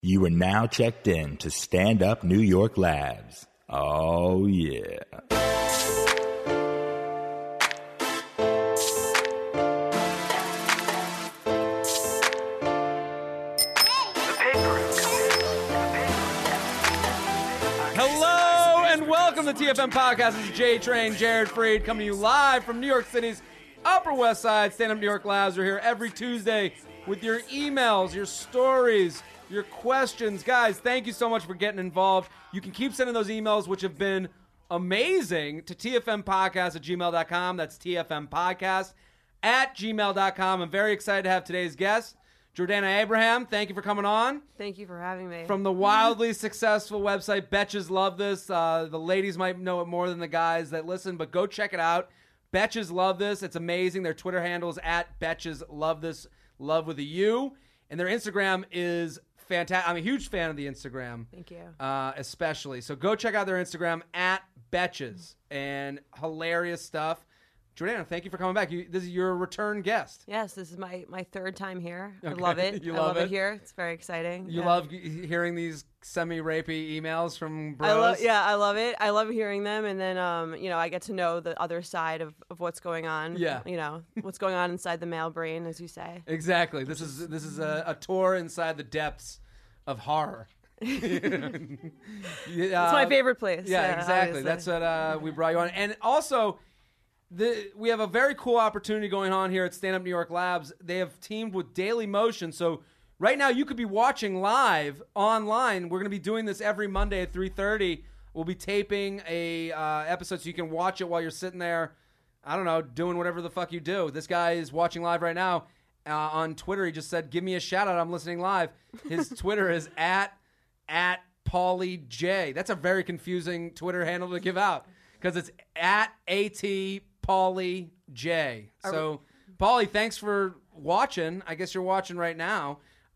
You are now checked in to Stand Up New York Labs. Oh, yeah. Hello and welcome to TFM Podcast. This is J Train, Jared Freed, coming to you live from New York City's Upper West Side. Stand Up New York Labs are here every Tuesday with your emails, your stories, your questions. Guys, thank you so much for getting involved. You can keep sending those emails, which have been amazing, to tfmpodcast@gmail.com. That's tfmpodcast@gmail.com. I'm very excited to have today's guest, Jordana Abraham. Thank you for coming on. Thank you for having me. From the wildly successful website, Betches Love This. The ladies might know it more than the guys that listen, but go check it out. Betches Love This. It's amazing. Their Twitter handle is @Betches Love This, love with a U. And their Instagram is fantastic. I'm a huge fan of the Instagram. Thank you. Especially. So go check out their Instagram, @Betches. And hilarious stuff. Jordana, thank you for coming back. This is your return guest. Yes, this is my third time here. Okay. I love it. You I love it here. It's very exciting. You love hearing these semi-rapey emails from bros? I love it. I love hearing them, and then I get to know the other side of what's going on. Yeah. What's going on inside the male brain, as you say. Exactly. This is a tour inside the depths of horror. It's my favorite place. Yeah, exactly. Obviously. That's what we brought you on. And also, we have a very cool opportunity going on here at Stand Up New York Labs. They have teamed with Daily Motion. So right now you could be watching live online. We're going to be doing this every Monday at 3:30. We'll be taping a episode so you can watch it while you're sitting there, I don't know, doing whatever the fuck you do. This guy is watching live right now. On Twitter, he just said, "Give me a shout out. I'm listening live." His Twitter is at Paulie J. That's a very confusing Twitter handle to give out because it's at Paulie J. So, Paulie, thanks for watching. I guess you're watching right now.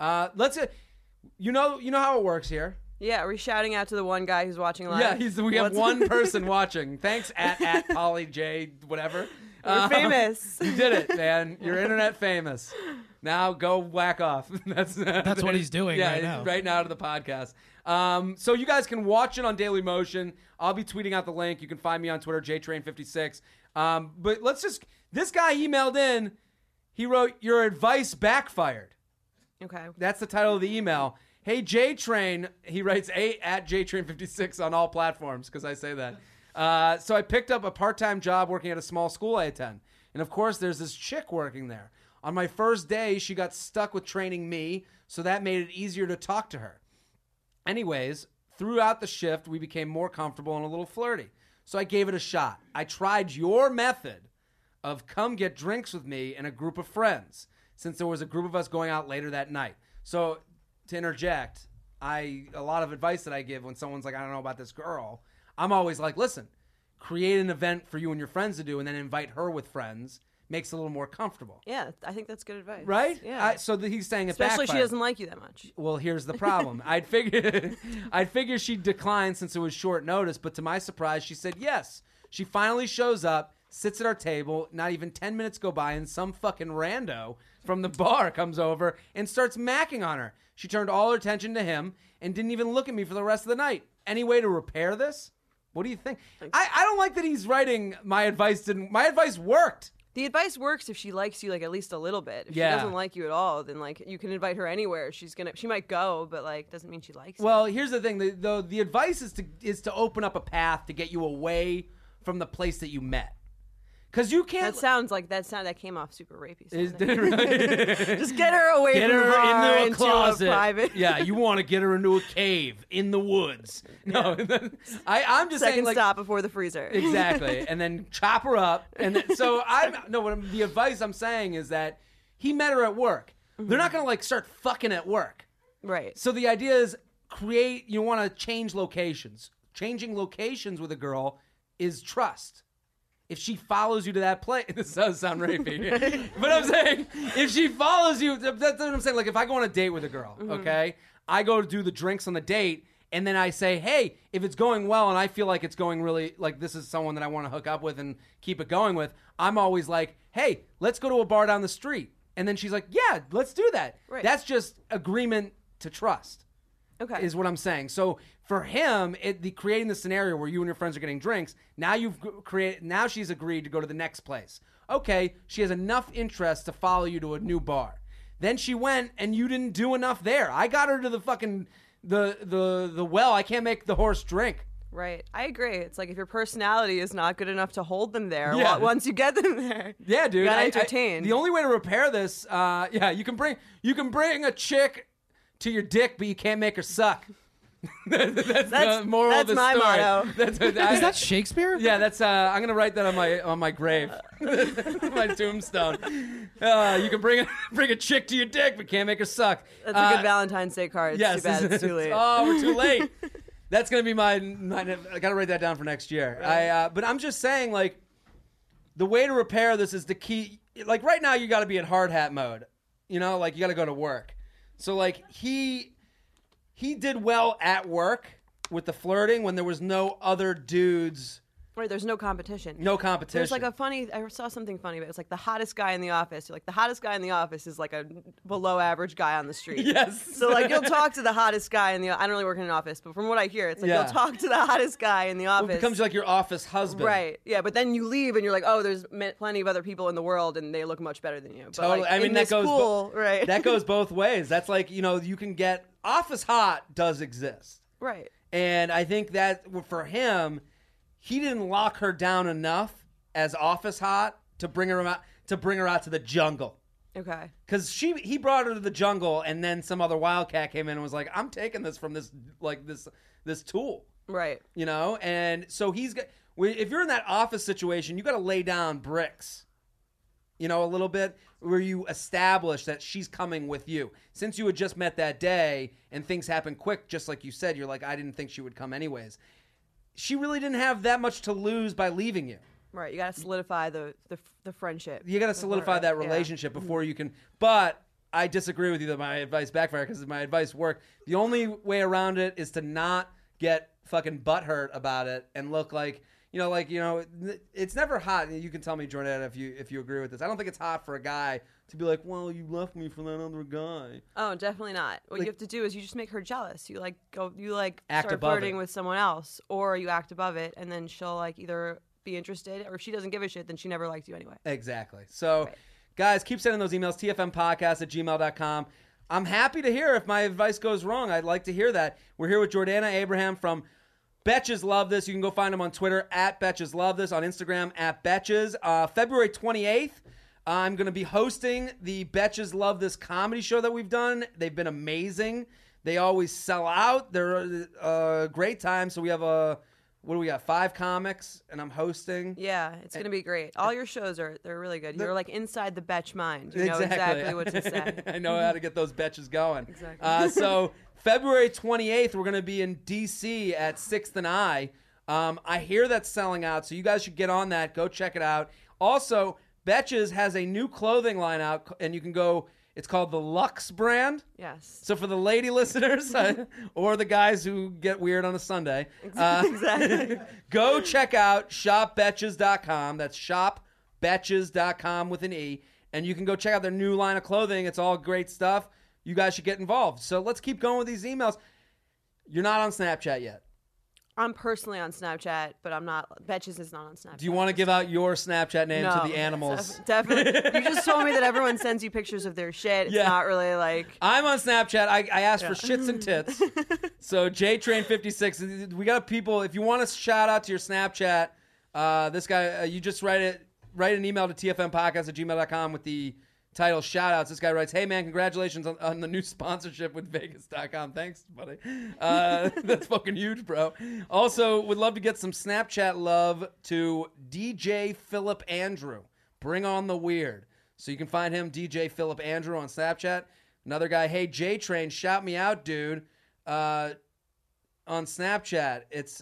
You know how it works here. Yeah, are we shouting out to the one guy who's watching live? Yeah, we have one person watching. Thanks at Paulie J. Whatever. We're famous. You did it, man. You're internet famous. Now go whack off. That's what he's doing right now. Right now to the podcast. So you guys can watch it on Daily Motion. I'll be tweeting out the link. You can find me on Twitter, JTrain56. But this guy emailed in. He wrote, "Your advice backfired." Okay. That's the title of the email. Hey, JTrain. He writes at JTrain56 on all platforms because I say that. So I picked up a part-time job working at a small school I attend. And of course, there's this chick working there. On my first day, she got stuck with training me, so that made it easier to talk to her. Anyways, throughout the shift, we became more comfortable and a little flirty. So I gave it a shot. I tried your method of come get drinks with me and a group of friends, since there was a group of us going out later that night. So to interject, a lot of advice that I give when someone's like, I don't know about this girl, I'm always like, listen, create an event for you and your friends to do and then invite her with friends. Makes it a little more comfortable. Yeah, I think that's good advice. Right? Yeah. He's saying it Especially backfired. she doesn't like you that much. Well, here's the problem. I'd figure she'd decline since it was short notice, but to my surprise, she said yes. She finally shows up, sits at our table, not even 10 minutes go by, and some fucking rando from the bar comes over and starts macking on her. She turned all her attention to him and didn't even look at me for the rest of the night. Any way to repair this? What do you think? I don't like that he's writing my advice worked. The advice works if she likes you, like, at least a little bit. If she Yeah. doesn't like you at all, then, like, you can invite her anywhere. She might go, but, like, doesn't mean she likes you. Well, here's the thing. The advice is to open up a path to get you away from the place that you met. Because you can't... That came off super rapey. Did it really? Just get her away from the bar into a closet. private... Yeah, you want to get her into a cave in the woods. No, I'm just saying, Second like... stop before the freezer. Exactly. And then chop her up. And then, so the advice I'm saying is that he met her at work. Mm-hmm. They're not going to, like, start fucking at work. Right. So the idea is you want to change locations. Changing locations with a girl is trust. If she follows you to that place, this does sound rapey, but I'm saying if she follows you, that's what I'm saying. Like if I go on a date with a girl, okay, I go to do the drinks on the date, and then I say, hey, if it's going well and I feel like it's going really, like this is someone that I want to hook up with and keep it going with, I'm always like, hey, let's go to a bar down the street. And then she's like, yeah, let's do that. Right. That's just agreement to trust. Okay. Is what I'm saying. So for him, creating the scenario where you and your friends are getting drinks, now now she's agreed to go to the next place. Okay, she has enough interest to follow you to a new bar. Then she went and you didn't do enough there. I got her to the fucking the well. I can't make the horse drink. Right. I agree. It's like if your personality is not good enough to hold them there, Yeah. once you get them there, Yeah, dude. you gotta entertain. The only way to repair this, you can bring a chick to your dick, but you can't make her suck. that's the moral of the my story. motto. Is that Shakespeare? Yeah, that's. I'm gonna write that on my grave, my tombstone. You can bring a chick to your dick, but can't make her suck. That's a good Valentine's Day card. It's Yes, too bad it's too late. Oh, we're too late. That's gonna be my. I gotta write that down for next year. Right. But I'm just saying, like, the way to repair this is the key. Like right now, you got to be in hard hat mode. You know, like you got to go to work. So like he did well at work with the flirting when there was no other dudes. Right, there's no competition. No competition. There's like I saw something funny, but it's like the hottest guy in the office. You're like, the hottest guy in the office is like a below average guy on the street. Yes. So like you'll talk to the hottest guy in the, I don't really work in an office, but from what I hear, it's like Yeah. you'll talk to the hottest guy in the Well, office. it becomes like your office husband. Right, yeah, but then you leave and you're like, oh, there's plenty of other people in the world and they look much better than you. But Totally. like, I mean, in that this goes pool, right. That goes both ways. That's like, you can get office hot does exist. Right. And I think that for him, he didn't lock her down enough as office hot to bring her out to the jungle. Okay. Because he brought her to the jungle, and then some other wildcat came in and was like, "I'm taking this from this tool." Right. And so if you're in that office situation, you got to lay down bricks. A little bit where you establish that she's coming with you. Since you had just met that day and things happen quick, just like you said, you're like, I didn't think she would come anyways. She really didn't have that much to lose by leaving you. Right. You got to solidify the friendship. You got to solidify that relationship before you can. But I disagree with you that my advice backfired because my advice worked. The only way around it is to not get fucking butthurt about it and look like, it's never hot. You can tell me, Jordan, if you agree with this. I don't think it's hot for a guy to be like, well, you left me for that other guy. Oh, definitely not. What you have to do is you just make her jealous. You Act start above flirting it. with someone else, or you act above it, and then she'll like either be interested, or if she doesn't give a shit, then she never liked you anyway. Exactly. So, Right. Guys, keep sending those emails, tfmpodcast@gmail.com. I'm happy to hear if my advice goes wrong. I'd like to hear that. We're here with Jordana Abraham from Betches Love This. You can go find him on Twitter @Betches Love This, on Instagram @Betches. February 28th, I'm going to be hosting the Betches Love This comedy show that we've done. They've been amazing. They always sell out. They're a great time. So we have what do we got? 5 comics, and I'm hosting. Yeah, it's gonna be great. All your shows they're really good. You're like inside the Betch mind. You know exactly what to say. I know how to get those betches going. Exactly. So February 28th, we're going to be in D.C. at 6th and I. I hear that's selling out, so you guys should get on that. Go check it out. Also, Betches has a new clothing line out, and you can go. It's called the Luxe brand. Yes. So for the lady listeners or the guys who get weird on a Sunday, Exactly. go check out shopbetches.com. That's shopbetches.com with an E. And you can go check out their new line of clothing. It's all great stuff. You guys should get involved. So let's keep going with these emails. You're not on Snapchat yet. I'm personally on Snapchat, but I'm not. Betches is not on Snapchat. Do you want to give out your Snapchat name to the animals? Definitely. You just told me that everyone sends you pictures of their shit. It's not really like. I'm on Snapchat. I asked for shits and tits. So JTrain56. We got people. If you want to shout out to your Snapchat, this guy, you just write an email to tfmpodcast@gmail.com with the title shout outs. This guy writes, hey man, congratulations on the new sponsorship with Vegas.com. Thanks, buddy. That's fucking huge, bro. Also, would love to get some Snapchat love to DJ Philip Andrew. Bring on the weird. So you can find him, DJ Philip Andrew, on Snapchat. Another guy, hey J-Train, shout me out, dude. On Snapchat, it's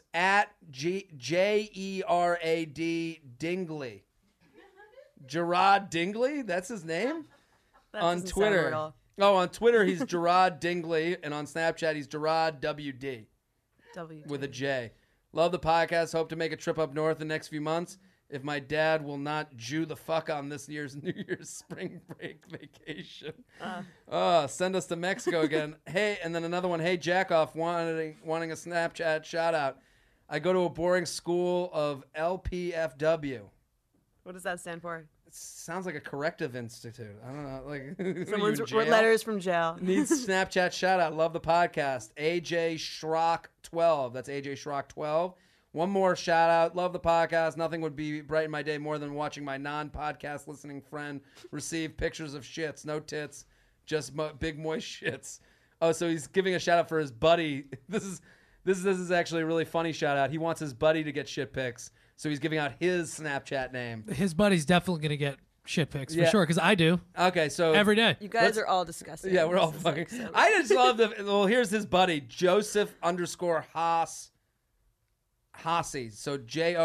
@JERAD Dingley. Gerard Dingley? That's his name? That on doesn't sound Twitter. real. Oh, on Twitter, he's Gerard Dingley, and on Snapchat, he's Gerard WD W. with a J. Love the podcast. Hope to make a trip up north in the next few months. if my dad will not Jew the fuck on this year's New Year's spring break vacation. Send us to Mexico again. Hey, and then another one. Hey, Jackoff, wanting a Snapchat shout out. I go to a boarding school of LPFW. What does that stand for? It sounds like a corrective institute. I don't know. Like Someone's you in jail? letters from jail. Needs Snapchat shout out. Love the podcast. AJ Schrock 12. That's AJ Schrock 12. One more shout out. Love the podcast. Nothing would be brighten my day more than watching my non-podcast listening friend receive pictures of shits. No tits, just big moist shits. Oh, so he's giving a shout out for his buddy. This is actually a really funny shout out. He wants his buddy to get shit pics, so he's giving out his Snapchat name. His buddy's definitely going to get shit pics Yeah. for sure, because I do. Okay, so Every day. You guys are all disgusting. yeah, we're all fucking. I just love the. Well, here's his buddy Joseph_Haas. Haasi. So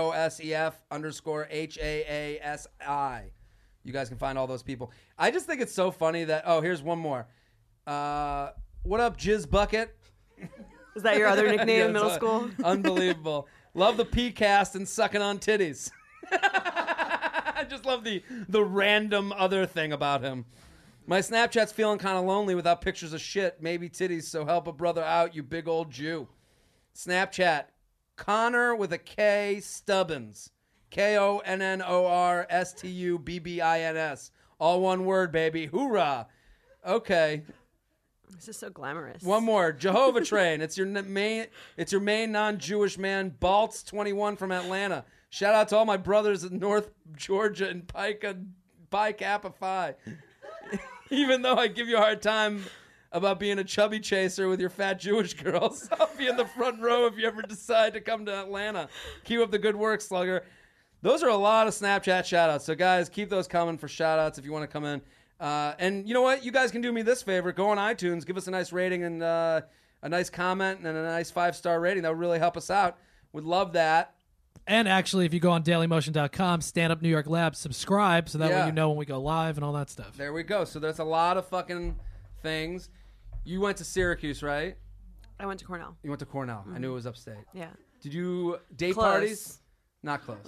JOSEF_HAASI. You guys can find all those people. I just think it's so funny that. Oh, here's one more. What up, Jizz Bucket? Is that your other nickname Yeah, in middle it's, school? Unbelievable. Love the P-cast and sucking on titties. I just love the random other thing about him. My Snapchat's feeling kind of lonely without pictures of shit, maybe titties, so help a brother out, you big old Jew. Snapchat, Connor with a K Stubbins. KONNORSTUBBINS. All one word, baby. Hoorah. Okay. This is so glamorous. One more. Jehovah Train. It's your main non-Jewish man, Baltz21 from Atlanta. Shout out to all my brothers in North Georgia and Pi Kappa Phi. Even though I give you a hard time about being a chubby chaser with your fat Jewish girls, I'll be in the front row if you ever decide to come to Atlanta. Keep up the good work, Slugger. Those are a lot of Snapchat shout-outs. So, guys, keep those coming for shout-outs if you want to come in. And you know what? You guys can do me this favor. Go on iTunes. Give us a nice rating and a nice comment and a nice 5-star rating. That would really help us out. Would love that. And actually, if you go on dailymotion.com, Stand Up New York Lab, subscribe so that Yeah. way you know when we go live and all that stuff. There we go. So there's a lot of fucking things. You went to Syracuse, right? I went to Cornell. You went to Cornell. I knew it was upstate. Yeah. Did you date Close. parties? Not close.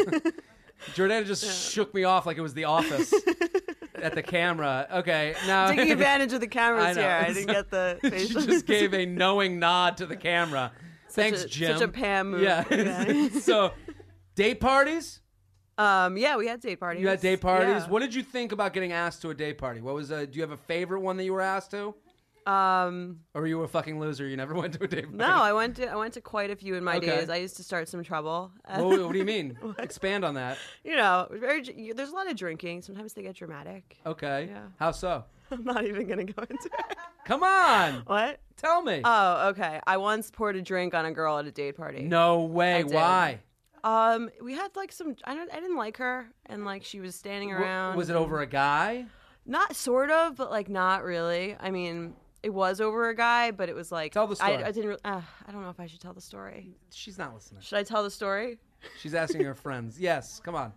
Jordana just shook me off like it was The Office at the camera. Okay, now Taking advantage of the cameras I know. here. I didn't get the she facial. just gave a knowing nod to the camera. Thanks, Jim. Such a Pam move. Yeah. So, date parties? Yeah, we had date parties. You had date parties. Yeah. What did you think about getting asked to a date party? What was? Do you have a favorite one that you were asked to? Or were you a fucking loser? You never went to a date party? No, I went to quite a few in my Okay. days. I used to start some trouble. What do you mean? Expand on that. You know, there's a lot of drinking. Sometimes they get dramatic. Okay. Yeah. How so? I'm not even gonna go into it. Come on. What? Tell me. Oh, okay. I once poured a drink on a girl at a date party. No way. I did. Why? We had like some. I didn't like her, and like she was standing around. Was it over a guy? Not sort of, but like not really. I mean, it was over a guy, but it was like. Tell the story. I didn't. I don't know if I should tell the story. She's not listening. Should I tell the story? She's asking her friends. Yes. Come on.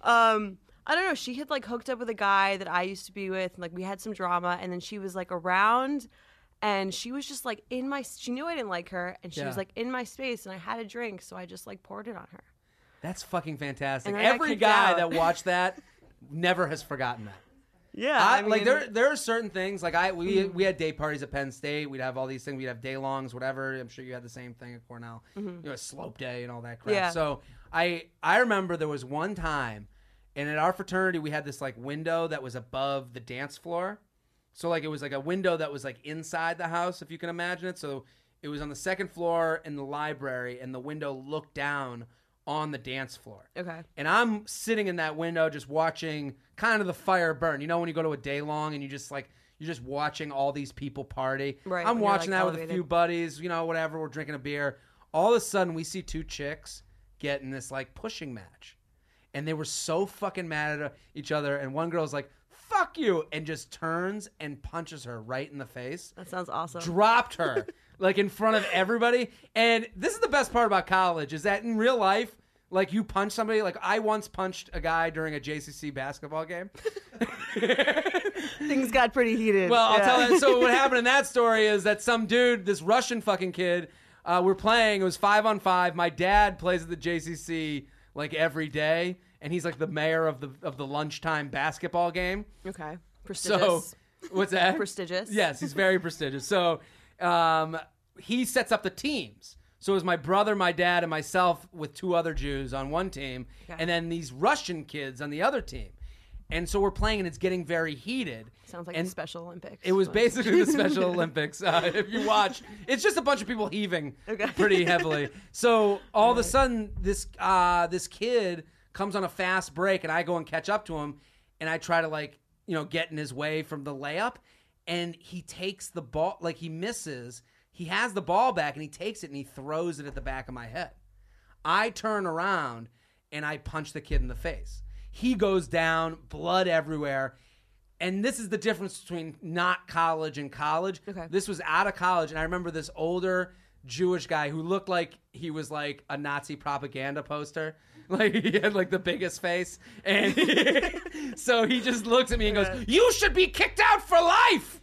I don't know. She had like hooked up with a guy that I used to be with, and like we had some drama, and then she was like around, and she was just like in my. She knew I didn't like her, and she Yeah. was like in my space, and I had a drink, so I just like poured it on her. That's fucking fantastic. And then I got Every kicked guy out. that watched that never has forgotten that. Yeah, Like there are certain things like we had day parties at Penn State. We'd have all these things. We'd have day longs, whatever. I'm sure you had the same thing at Cornell. You know, a slope day and all that crap. Yeah. So I remember there was one time, and at our fraternity we had this like window that was above the dance floor. So like it was like a window that was like inside the house, if you can imagine it. So it was on the second floor in the library, and the window looked down on the dance floor. Okay. And I'm sitting in that window just watching kind of the fire burn. You know when you go to a day long and you're just watching all these people party. Right, I'm when you're, watching like, that with a elevated. few buddies, you know, whatever, we're drinking a beer. All of a sudden we see two chicks get in this like pushing match. And they were so fucking mad at each other, and one girl's like, "Fuck you," and just turns and punches her right in the face. That sounds awesome. Dropped her like in front of everybody. And this is the best part about college is that in real life, like you punch somebody. Like I once punched a guy during a JCC basketball game. Things got pretty heated. Well, I'll Yeah. tell you. So what happened in that story is that some dude, this Russian fucking kid, we're playing. It was 5-on-5. My dad plays at the JCC like every day, and he's like the mayor of the lunchtime basketball game. Okay. Prestigious. So, what's that? Prestigious. Yes, he's very prestigious. So, he sets up the teams. So it was my brother, my dad, and myself with 2 other Jews on one team, and then these Russian kids on the other team. And so we're playing, and it's getting very heated. Sounds like the Special Olympics. It was basically the Special Olympics. If you watch, it's just a bunch of people heaving pretty heavily. So all of a sudden, this kid comes on a fast break, and I go and catch up to him, and I try to get in his way from the layup, and he takes the ball, he misses. He has the ball back, and he takes it, and he throws it at the back of my head. I turn around, and I punch the kid in the face. He goes down, blood everywhere. And this is the difference between not college and college. Okay. This was out of college, and I remember this older Jewish guy who looked like he was like a Nazi propaganda poster. He had the biggest face. And so he just looks at me and goes, "You should be kicked out for life!"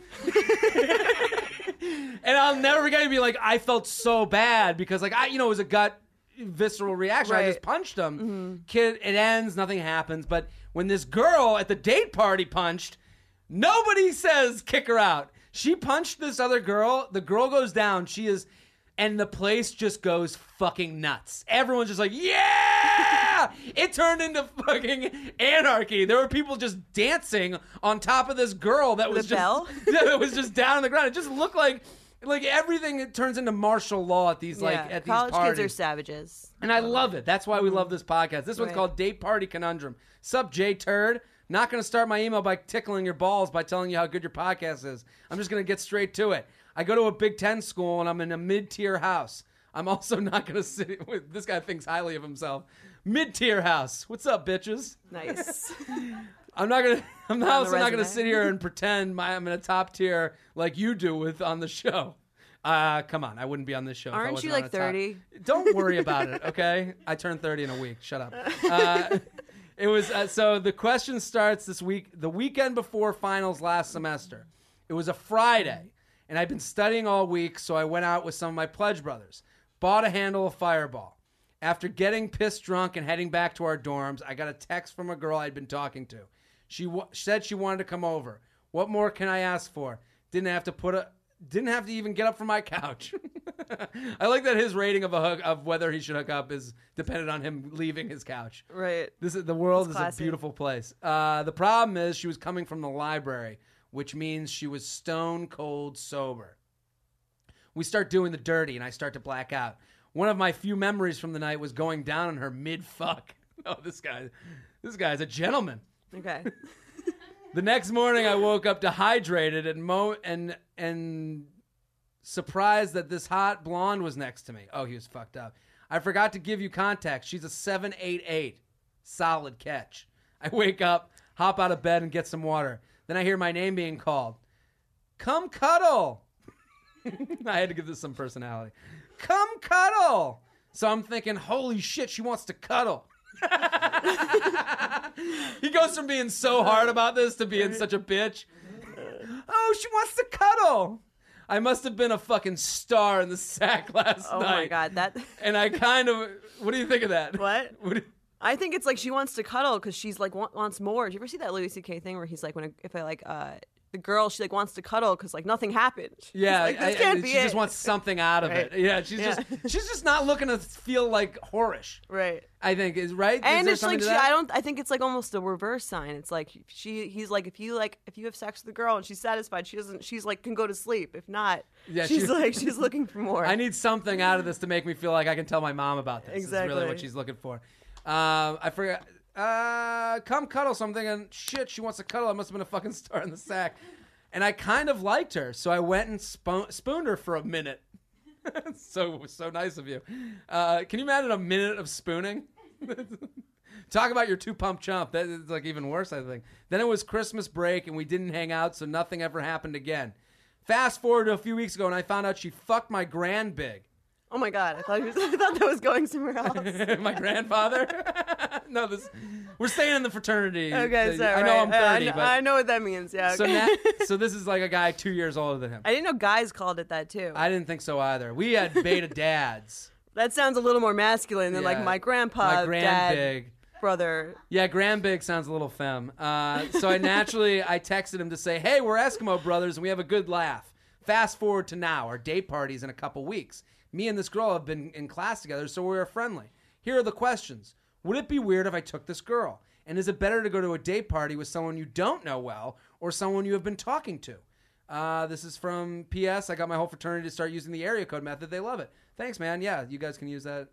And I'll never forget it. Be like, I felt so bad because it was a gut visceral reaction. Right. I just punched him. Mm-hmm. Kid, it ends, nothing happens. But when this girl at the date party punched, nobody says kick her out. She punched this other girl. The girl goes down. And the place just goes fucking nuts. Everyone's just like, yeah! It turned into fucking anarchy. There were people just dancing on top of this girl that was that was just down on the ground. It just looked like everything. It turns into martial law at these at these college parties. Kids are savages, and I love it. That's why we love this podcast. This one's called Date Party Conundrum. Sup, J Turd? Not going to start my email by tickling your balls by telling you how good your podcast is. I'm just going to get straight to it. I go to a Big Ten school, and I'm in a mid-tier house. I'm also not going to sit with... This guy thinks highly of himself. Mid-tier house. What's up, bitches? Nice. I'm also not going to sit here and pretend I'm in a top tier like you do on the show. Come on. I wouldn't be on this show. Aren't you 30? Don't worry about it, okay? I turned 30 in a week. Shut up. It was... so the question starts this week, the weekend before finals last semester. It was a Friday. And I'd been studying all week, so I went out with some of my pledge brothers. Bought a handle of Fireball. After getting pissed drunk and heading back to our dorms, I got a text from a girl I'd been talking to. She said she wanted to come over. What more can I ask for? Didn't have to even get up from my couch. I like that his rating of whether he should hook up is dependent on him leaving his couch. Right. The world is a beautiful place. The problem is she was coming from the library, which means she was stone cold sober. We start doing the dirty, and I start to black out. One of my few memories from the night was going down on her mid-fuck. Oh, this guy's a gentleman. Okay. The next morning, I woke up dehydrated and surprised that this hot blonde was next to me. Oh, he was fucked up. I forgot to give you context. She's a 7'8". Solid catch. I wake up, hop out of bed, and get some water. Then I hear my name being called. Come cuddle. I had to give this some personality. Come cuddle. So I'm thinking, holy shit, she wants to cuddle. He goes from being so hard about this to being such a bitch. Oh, she wants to cuddle. I must have been a fucking star in the sack last night. Oh my God, that. And I kind of. What do you think of that? What? I think it's like she wants to cuddle because she's like wants more. Do you ever see that Louis C.K. thing where he's like, the girl, she like wants to cuddle because like nothing happened. Yeah, like, this can't be she just wants something out of it. Yeah, she's just not looking to feel like whorish. Right. I think is right. And is it's like I think it's like almost a reverse sign. It's like he's like if you have sex with a girl and she's satisfied, she's like can go to sleep. If not, she's looking for more. I need something out of this to make me feel like I can tell my mom about this. Exactly. Is really what she's looking for. I forgot. Come cuddle. So I'm thinking, shit, she wants to cuddle. I must have been a fucking star in the sack. And I kind of liked her, so I went and spooned her for a minute. so nice of you. Can you imagine a minute of spooning? Talk about your two-pump chump. That is like even worse, I think. Then it was Christmas break, and we didn't hang out, so nothing ever happened again. Fast forward to a few weeks ago, and I found out she fucked my grandbig. Oh my God! I thought that was going somewhere else. My grandfather? No, we're staying in the fraternity. Okay, sorry. I know I'm 30, but I know what that means. Yeah. Okay. So this is like a guy 2 years older than him. I didn't know guys called it that too. I didn't think so either. We had beta dads. That sounds a little more masculine than like my grandpa. My grandbig. brother. Yeah, Graham Big sounds a little femme. So I texted him to say, hey, we're Eskimo brothers and we have a good laugh. Fast forward to now. Our date party's in a couple weeks. Me and this girl have been in class together, so we're friendly. Here are the questions. Would it be weird if I took this girl? And is it better to go to a date party with someone you don't know well or someone you have been talking to? This is from PS. I got my whole fraternity to start using the area code method. They love it. Thanks, man. Yeah, you guys can use that.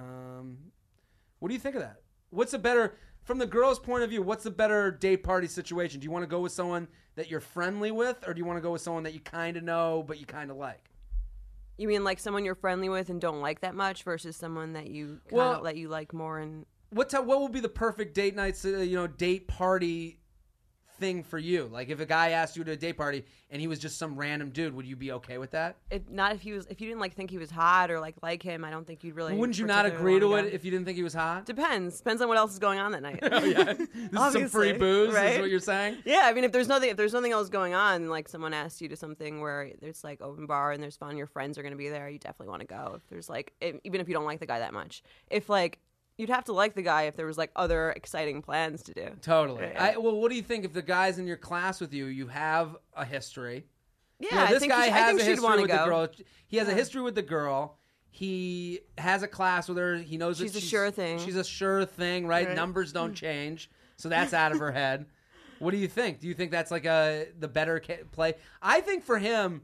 What do you think of that? What's the better, from the girl's point of view, what's the better date party situation? Do you want to go with someone that you're friendly with, or do you want to go with someone that you kind of know but you kind of like? You mean like someone you're friendly with and don't like that much versus someone that you that you like more? And what will be the perfect date night, date party thing for you? Like if a guy asked you to a date party and he was just some random dude, would you be okay with that? If you didn't think he was hot or like him, I don't think you'd really. Wouldn't you not agree to it if you didn't think he was hot? Depends on what else is going on that night. Oh yeah, this is some free booze. Right? Is what you're saying? Yeah, I mean, if there's nothing else going on, like someone asks you to something where there's like open bar and there's fun, your friends are going to be there, you definitely want to go. If there's even if you don't like the guy that much, if you'd have to like the guy if there was other exciting plans to do. Totally. Yeah. What do you think if the guy's in your class with you? You have a history. Yeah, this guy has a history with the girl. He has a Yeah. history with the girl. He has a class with her. He knows She's that a sure thing. She's a sure thing, right? Right. Numbers don't change, so that's out of her head. What do you think? Do you think that's the better play? I think for him,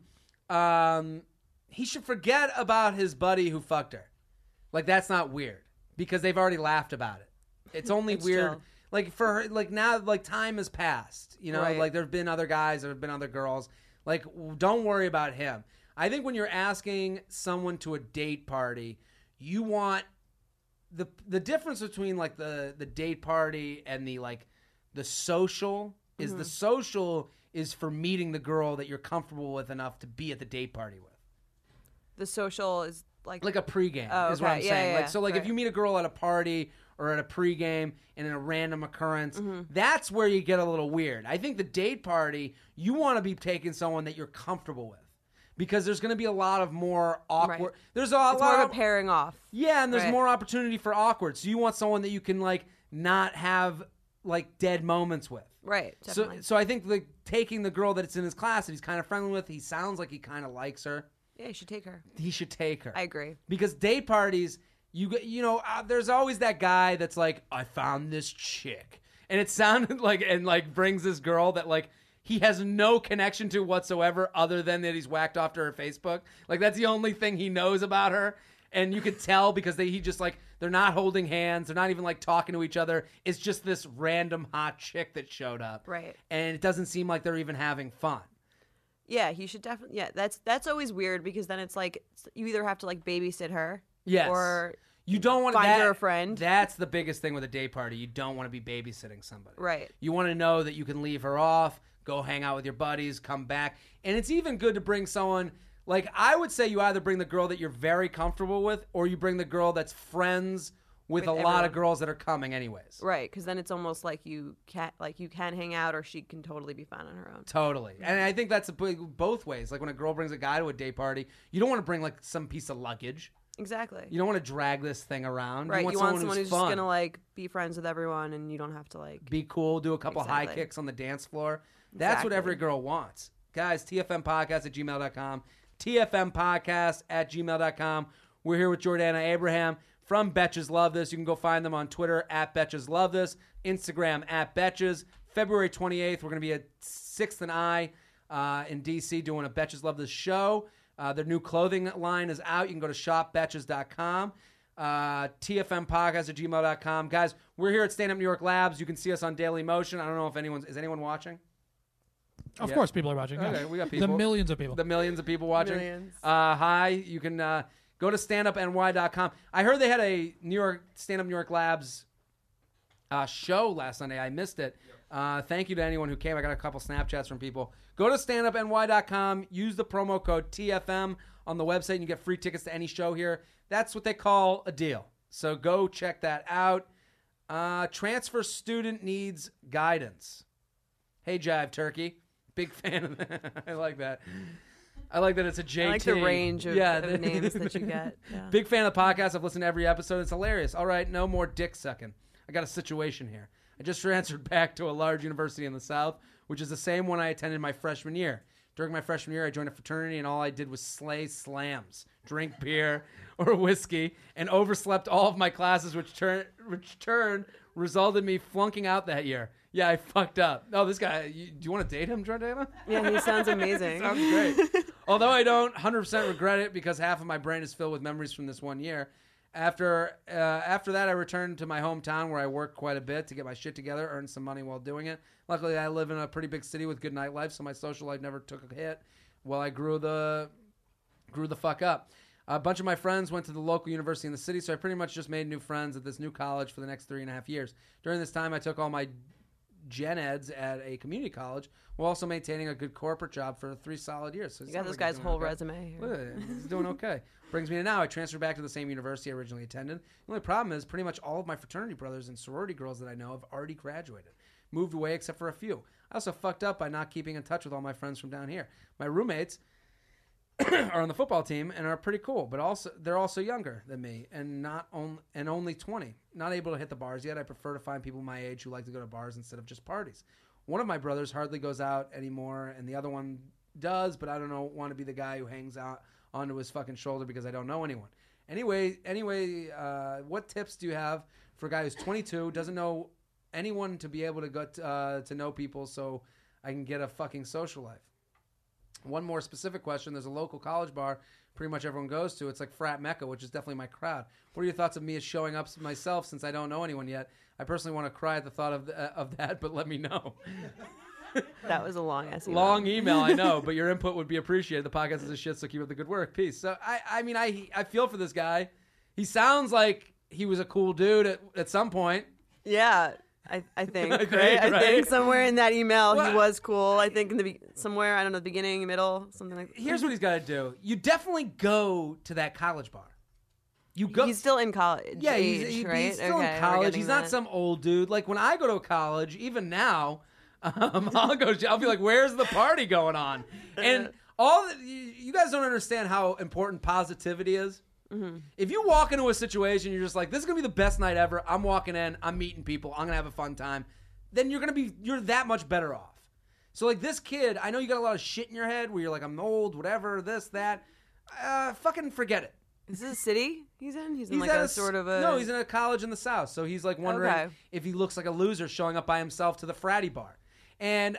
he should forget about his buddy who fucked her. That's not weird because they've already laughed about it. It's only It's weird. chill. For her, now, time has passed. Right. There have been other guys, there have been other girls. Don't worry about him. I think when you're asking someone to a date party, you want the difference between the date party and the social is the social is for meeting the girl that you're comfortable with enough to be at the date party with. The social is Like a pregame Oh, is what I'm okay. saying. Yeah, If right. you meet a girl at a party or at a pregame and in a random occurrence, Mm-hmm. that's where you get a little weird. I think the date party, you want to be taking someone that you're comfortable with. Because there's going to be a lot of more awkward. Right. There's it's more of of a pairing off. Yeah, and there's Right. more opportunity for awkward. So you want someone that you can not have dead moments with. Right. Definitely. So I think taking the girl that's in his class that he's kind of friendly with, he sounds like he kind of likes her. Yeah, you should take her. He should take her. I agree. Because date parties, there's always that guy that's like, I found this chick, and it sounded brings this girl that he has no connection to whatsoever, other than that he's whacked off to her Facebook. That's the only thing he knows about her, and you could tell because they're not holding hands, they're not even talking to each other. It's just this random hot chick that showed up, Right. And it doesn't seem like they're even having fun. Yeah, he should definitely. Yeah, that's always weird because then it's you either have to babysit her, Yes. or You don't want find that, her a friend. That's the biggest thing with a date party. You don't want to be babysitting somebody. Right. You want to know that you can leave her off, go hang out with your buddies, come back. And it's even good to bring someone, I would say you either bring the girl that you're very comfortable with or you bring the girl that's friends with a lot everyone. of girls that are coming anyways. Right, because then it's almost you can hang out, or she can totally be fine on her own. Totally. And I think that's both ways. When a girl brings a guy to a date party, you don't want to bring some piece of luggage. Exactly. You don't want to drag this thing around. Right. You want someone who's fun. just gonna be friends with everyone, and you don't have to Be cool, do a couple high Exactly. kicks on the dance floor. That's what Exactly. every girl wants. Guys, tfmpodcast@gmail.com. tfmpodcast@gmail.com. We're here with Jordana Abraham from Betches Love This. You can go find them on Twitter @Betches Love This, Instagram @Betches. February 28th, we're going to be at 6th and I in D.C. doing a Betches Love This show. Their new clothing line is out. You can go to shopbetches.com. tfmpodcast@gmail.com. Guys, we're here at Stand Up New York Labs. You can see us on Daily Motion. I don't know if is anyone watching? Of Yeah. course, people are watching. Okay, yeah. we got people. The millions of people. The millions of people watching. Millions. Hi, you can go to standupny.com. I heard they had a Stand Up New York Labs show last Sunday. I missed it. Thank you to anyone who came. I got a couple Snapchats from people. Go to standupny.com. Use the promo code TFM on the website, and you get free tickets to any show here. That's what they call a deal. So go check that out. Transfer student needs guidance. Hey, Jive Turkey. Big fan of that. I like that. I like that it's a JT. I like the range of of names that you get. Yeah. Big fan of the podcast. I've listened to every episode. It's hilarious. All right, no more dick sucking. I got a situation here. I just transferred back to a large university in the South, which is the same one I attended my freshman year. During my freshman year, I joined a fraternity, and all I did was slay slams, drink beer or whiskey, and overslept all of my classes, which resulted in me flunking out that year. Yeah, I fucked up. Oh, this guy, do you want to date him, Jordana? Yeah, he sounds amazing. Sounds great. Although I don't 100% regret it because half of my brain is filled with memories from this one year. After that, I returned to my hometown where I worked quite a bit to get my shit together, earn some money while doing it. Luckily, I live in a pretty big city with good nightlife, so my social life never took a hit while I grew the fuck up. A bunch of my friends went to the local university in the city, so I pretty much just made new friends at this new college for the next 3.5 years. During this time, I took all my gen eds at a community college while also maintaining a good corporate job for 3 solid years. So You got this guy's whole resume here. Look at it. He's doing okay. Brings me to now. I transferred back to the same university I originally attended. The only problem is pretty much all of my fraternity brothers and sorority girls that I know have already graduated. Moved away except for a few. I also fucked up by not keeping in touch with all my friends from down here. My roommates are on the football team and are pretty cool, but they're also younger than me and only 20. Not able to hit the bars yet. I prefer to find people my age who like to go to bars instead of just parties. One of my brothers hardly goes out anymore, and the other one does, but I don't want to be the guy who hangs out onto his fucking shoulder because I don't know anyone. Anyway, what tips do you have for a guy who's 22, doesn't know anyone to be able to get to know people so I can get a fucking social life? One more specific question. There's a local college bar pretty much everyone goes to. It's like Frat Mecca, which is definitely my crowd. What are your thoughts of me as showing up myself since I don't know anyone yet? I personally want to cry at the thought of that, but let me know. That was a long-ass email. Long email, I know, but your input would be appreciated. The podcast is a shit, so keep up the good work. Peace. So, I feel for this guy. He sounds like he was a cool dude at some point. Yeah, I think. I think, right? I right? think somewhere in that email What? he was cool. I think in somewhere, I don't know, the beginning, middle, something like that. Here's what he's got to do. You definitely go to that college bar. You go. He's still in college. Yeah, age, he's right? still Okay, in we're college. getting He's not that. some old dude. Like when I go to a college, even now, I'll be like, "Where's the party going on?" And you guys don't understand how important positivity is. Mm-hmm. If you walk into a situation, you're just like, "This is gonna be the best night ever." I'm walking in, I'm meeting people, I'm gonna have a fun time. Then you're that much better off. So like this kid, I know you got a lot of shit in your head where you're like, "I'm old, whatever, this, that." Fucking forget it. Is this a city he's in? He's in He's like at a sort of a... No, he's in a college in the South. So he's like wondering Okay. if he looks like a loser showing up by himself to the fratty bar. And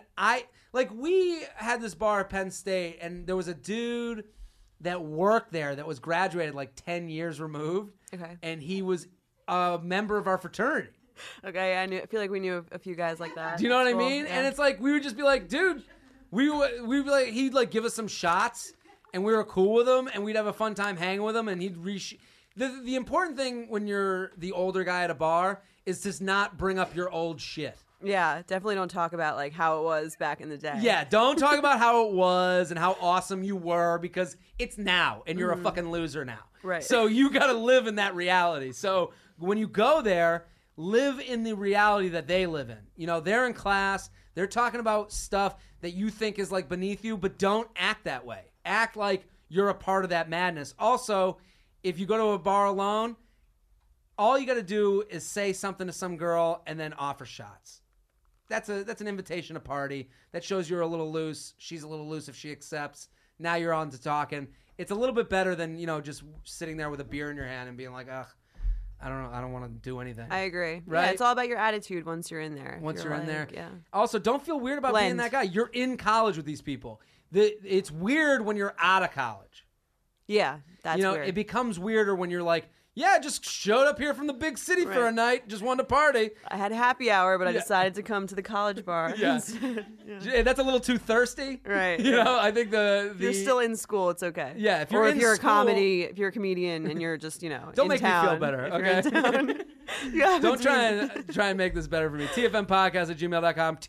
we had this bar at Penn State, and there was a dude that worked there that was graduated like 10 years removed. Okay. And he was a member of our fraternity. Okay, I feel like we knew a few guys like that. Do you know what I Cool, mean? yeah. And it's like we would just be like, dude, we'd be like, he'd like give us some shots, and we were cool with him, and we'd have a fun time hanging with him, and he'd the important thing when you're the older guy at a bar is to not bring up your old shit. Yeah, definitely don't talk about like how it was back in the day. Yeah, don't talk about how it was and how awesome you were because it's now, and you're a fucking loser now. Right. So you got to live in that reality. So when you go there, live in the reality that they live in. You know, they're in class. They're talking about stuff that you think is like beneath you, but don't act that way. Act like you're a part of that madness. Also, if you go to a bar alone, all you got to do is say something to some girl and then offer shots. That's an invitation to party. That shows you're a little loose. She's a little loose if she accepts. Now you're on to talking. It's a little bit better than, just sitting there with a beer in your hand and being like, ugh, I don't know. I don't want to do anything. I agree. Right? Yeah, it's all about your attitude once you're in there. Once you're in like, there. Yeah. Also, don't feel weird about being Blend. that guy. You're in college with these people. It's weird when you're out of college. Yeah, that's weird. It becomes weirder when you're like, yeah, I just showed up here from the big city for Right. a night, just wanted to party. I had happy hour, but I Yeah. decided to come to the college bar. Yeah. instead. That's a little too thirsty. Right. I think If you're still in school, it's okay. Yeah, if you're or in if you're school- if you're a comedian and you're just, Don't in make me town, feel better, if you're in okay? town, yeah, Don't try and make this better for me. TFMpodcast@gmail.com.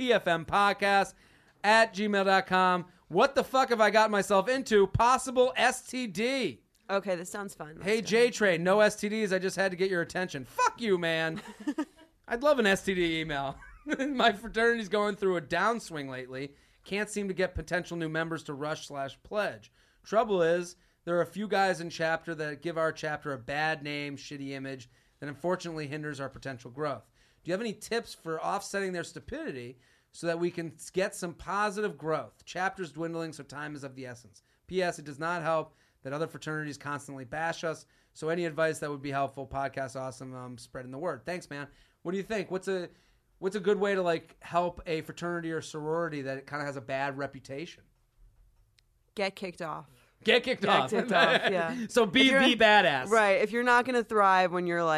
TFMpodcast@gmail.com. What the fuck have I gotten myself into? Possible STD. Okay, this sounds fun. Let's Hey, go. J-Train, no STDs. I just had to get your attention. Fuck you, man. I'd love an STD email. My fraternity's going through a downswing lately. Can't seem to get potential new members to rush/pledge. Trouble is, there are a few guys in chapter that give our chapter a bad name, shitty image, that unfortunately hinders our potential growth. Do you have any tips for offsetting their stupidity so that we can get some positive growth? Chapters dwindling, so time is of the essence. P.S. It does not help that other fraternities constantly bash us. So any advice that would be helpful? Podcast awesome. Spreading the word. Thanks, man. What do you think? What's a good way to like help a fraternity or sorority that kind of has a bad reputation? Get kicked off. Get kicked off. Yeah. So be badass. Right. If you're not gonna thrive when you're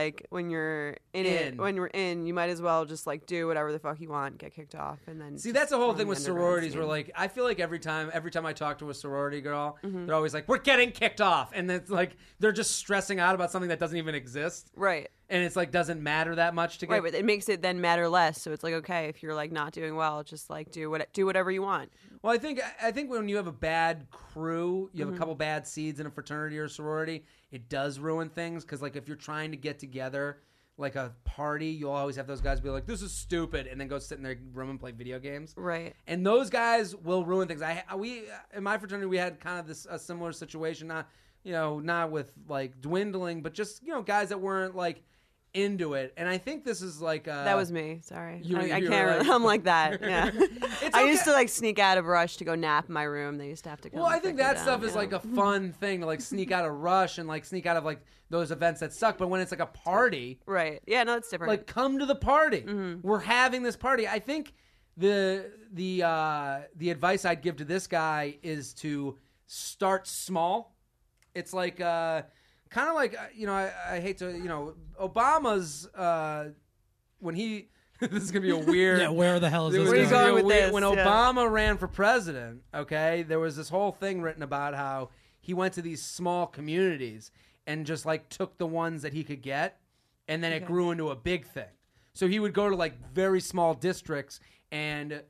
in, you might as well just like do whatever the fuck you want, get kicked off, and then see that's the whole thing with underground sororities. scene. Where like I feel like every time I talk to a sorority girl, they're always like, "We're getting kicked off," and it's like they're just stressing out about something that doesn't even exist. Right. And it's like doesn't matter that much to get. Right, but it makes it then matter less. So it's like, okay, if you're like not doing well, just like do whatever you want. Well, I think when you have a bad crew, you have a couple bad seeds in a fraternity or sorority, it does ruin things. Because like if you're trying to get together, like a party, you'll always have those guys be like, "This is stupid," and then go sit in their room and play video games. Right. And those guys will ruin things. We in my fraternity we had kind of a similar situation, not with like dwindling, but just guys that weren't like into it. And I think this is like that was me. Sorry, you I were can't. like- I'm like that. Yeah. I used okay. to like sneak out of Rush to go nap in my room. They used to have to come. Well, I and think pick me that down, stuff is you like know? a fun thing to like sneak out of Rush and like sneak out of like those events that suck. But when it's like a party, right. Yeah, no, it's different. like come to the party. We're having this party. I think the advice I'd give to this guy is to start small. It's like kind of like I hate to Obama's when he this is gonna be a weird Yeah, where the hell is It this was Where you gonna going? be going with weird- this? When Yeah. Obama ran for president, okay, there was this whole thing written about how he went to these small communities and just like took the ones that he could get, and then it grew into a big thing. So he would go to like very small districts and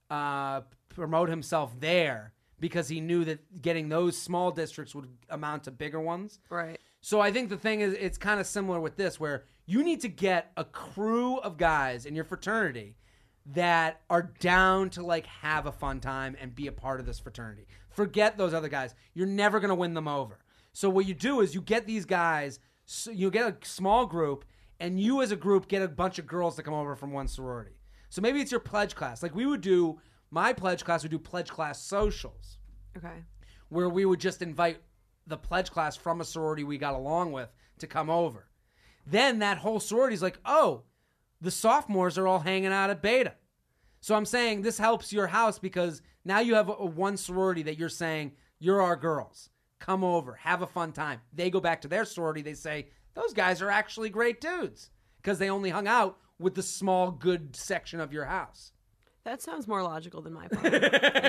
promote himself there because he knew that getting those small districts would amount to bigger ones. right. So I think the thing is, it's kind of similar with this, where you need to get a crew of guys in your fraternity that are down to like have a fun time and be a part of this fraternity. Forget those other guys. You're never going to win them over. So what you do is you get these guys, you get a small group, and you as a group get a bunch of girls to come over from one sorority. So maybe it's your pledge class. Like my pledge class would do pledge class socials, Okay. where we would just invite the pledge class from a sorority we got along with to come over. Then that whole sorority's like, oh, the sophomores are all hanging out at Beta. So I'm saying this helps your house because now you have a one sorority that you're saying, you're our girls. Come over, have a fun time. They go back to their sorority. They say, those guys are actually great dudes because they only hung out with the small, good section of your house. That sounds more logical than my part. I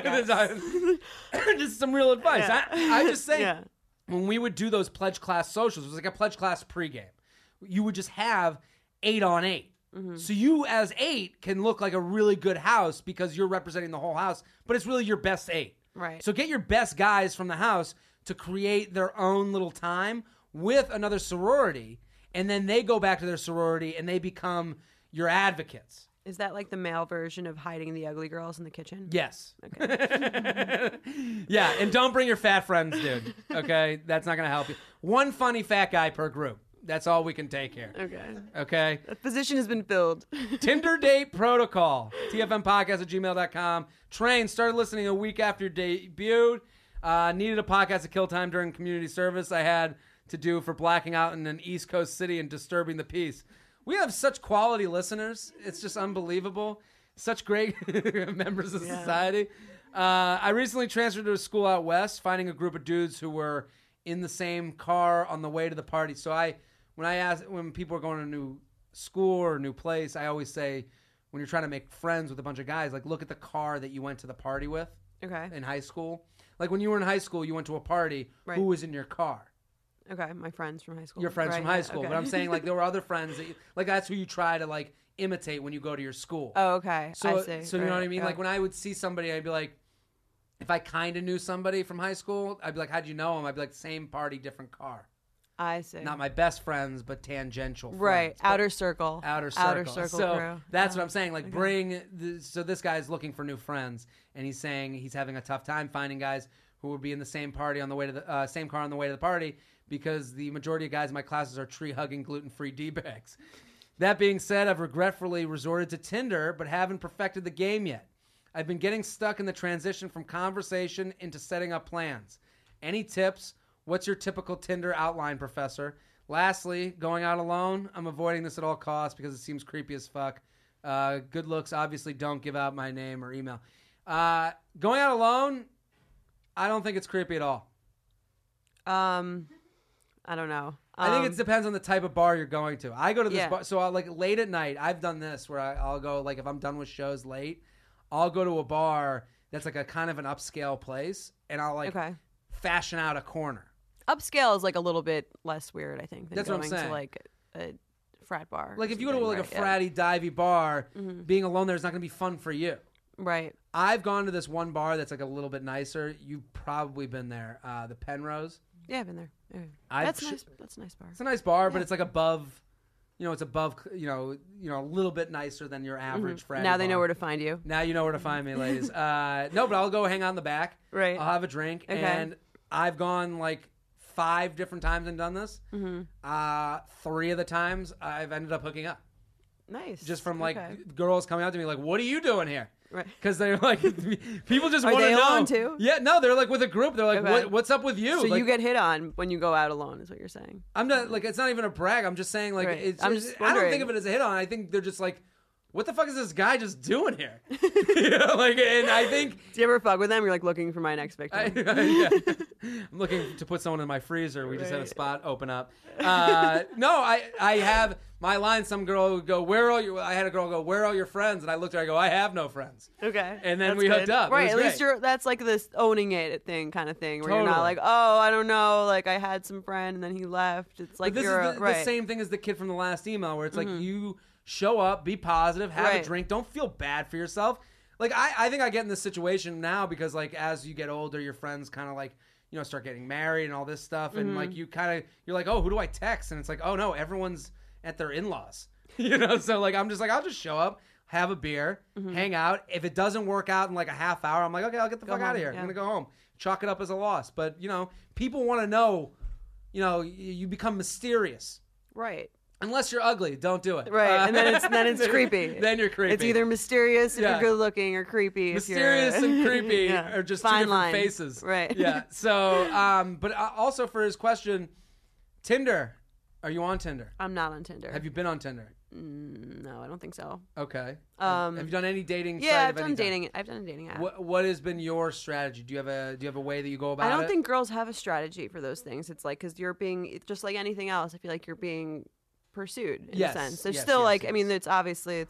guess. Just some real advice. Yeah. I just say, Yeah. when we would do those pledge class socials, it was like a pledge class pregame. You would just have 8 on 8. So you as 8 can look like a really good house because you're representing the whole house, but it's really your best 8. Right. So get your best guys from the house to create their own little time with another sorority, and then they go back to their sorority and they become your advocates. Is that like the male version of hiding the ugly girls in the kitchen? Yes. Okay. Yeah, and don't bring your fat friends, dude. Okay? That's not going to help you. One funny fat guy per group. That's all we can take here. Okay. Okay? The position has been filled. Tinder date protocol. TFMpodcast@gmail.com. Train started listening a week after debuted. Needed a podcast to kill time during community service I had to do for blacking out in an East Coast city and disturbing the peace. We have such quality listeners. It's just unbelievable. Such great members of society. I recently transferred to a school out west, finding a group of dudes who were in the same car on the way to the party. So when people are going to a new school or a new place, I always say, when you're trying to make friends with a bunch of guys, like look at the car that you went to the party with Okay. in high school. Like when you were in high school, you went to a party. Right. Who was in your car? Okay. My friends from high school. Your friends Right, from high yeah, school. okay. But I'm saying like there were other friends that like that's who you try to like imitate when you go to your school. Oh, okay. So, I see. so you know Right, what I mean? yeah. Like when I would see somebody, I'd be like, if I kind of knew somebody from high school, I'd be like, how'd you know him? I'd be like, same party, different car. I see. Not my best friends, but tangential friends. Right. But Outer circle. outer circle. So crew. that's Oh, what I'm saying. Like so this guy's looking for new friends, and he's saying he's having a tough time finding guys who would be in the same party on the way to the same car on the way to the party because the majority of guys in my classes are tree-hugging, gluten-free D-bags. That being said, I've regretfully resorted to Tinder, but haven't perfected the game yet. I've been getting stuck in the transition from conversation into setting up plans. Any tips? What's your typical Tinder outline, Professor? Lastly, going out alone. I'm avoiding this at all costs because it seems creepy as fuck. Good looks, obviously don't give out my name or email. Going out alone, I don't think it's creepy at all. I don't know. I think it depends on the type of bar you're going to. I go to this Yeah. bar, so like late at night, I've done this where I'll go, like if I'm done with shows late, I'll go to a bar that's like a kind of an upscale place, and I'll like fashion out a corner. Upscale is like a little bit less weird, I think, than That's what I'm going saying. to like a frat bar. Like or if you go to something, like a right? fratty, divey bar, being alone there is not going to be fun for you. Right. I've gone to this one bar that's like a little bit nicer. You've probably been there, the Penrose. Yeah, I've been there. Yeah. I've That's sh- nice. That's a nice bar. It's a nice bar, but it's like above, it's above, a little bit nicer than your average fratty Now they know bar. where to find you. Now you know where to find me, ladies. No, but I'll go hang out in the back. Right. I'll have a drink, Okay. and I've gone like 5 different times and done this. 3 of the times I've ended up hooking up. Nice. Just from like Okay. girls coming up to me like, "What are you doing here?" Right. Because they're like, people just Are want to they know. alone too? Yeah, no, they're like with a group. They're like, Okay. "What's up with you?" So like, you get hit on when you go out alone, is what you're saying. I'm not like it's not even a brag. I'm just saying like Right. it's. I'm just I don't think wondering. of it as a hit on. I think they're just like, "What the fuck is this guy just doing here?" And I think. Do you ever fuck with them? You're like looking for my next victim. Yeah. I'm looking to put someone in my freezer. We just had a Right. spot open up. No, I have my line. Some girl would go, "Where are you?" I had a girl go, "Where are all your friends?" And I looked at her. I go, "I have no friends." Okay. And then That's we good. hooked up. It Right. was At least great. that's like this owning it thing kind of thing where you're not Totally. like, oh, I don't know, like I had some friend and then he left. It's like But this you're is the right. same thing as the kid from the last email, where it's like you show up, be positive, have a Right. drink, don't feel bad for yourself. Like I think I get in this situation now because like as you get older, your friends kind of like start getting married and all this stuff, and like you're like, oh, who do I text? And it's like, oh no, everyone's at their in-laws, So like I'm just like I'll just show up, have a beer, hang out. If it doesn't work out in like a half hour, I'm like, okay, I'll get the fuck out home, of here. yeah. I'm gonna go home. Chalk it up as a loss. But people want to know. You become mysterious. Right. Unless you're ugly, don't do it. Right. And then it's creepy. Then you're creepy. It's either mysterious if Yeah. you're good looking or creepy mysterious if you're and creepy Yeah. are just two Fine different line. faces. Right. Yeah. So, but also for his question, Tinder. Are you on Tinder? I'm not on Tinder. Have you been on Tinder? No, I don't think so. Okay. Have you done any dating? site Yeah, of any kind? I've done a dating app. What has been your strategy? Do you have a way that you go about it? I don't think girls have a strategy for those things. It's like because you're being just like anything else. I feel like you're being pursued in Yes, a sense. There's yes, still yes, like I yes. mean, it's obviously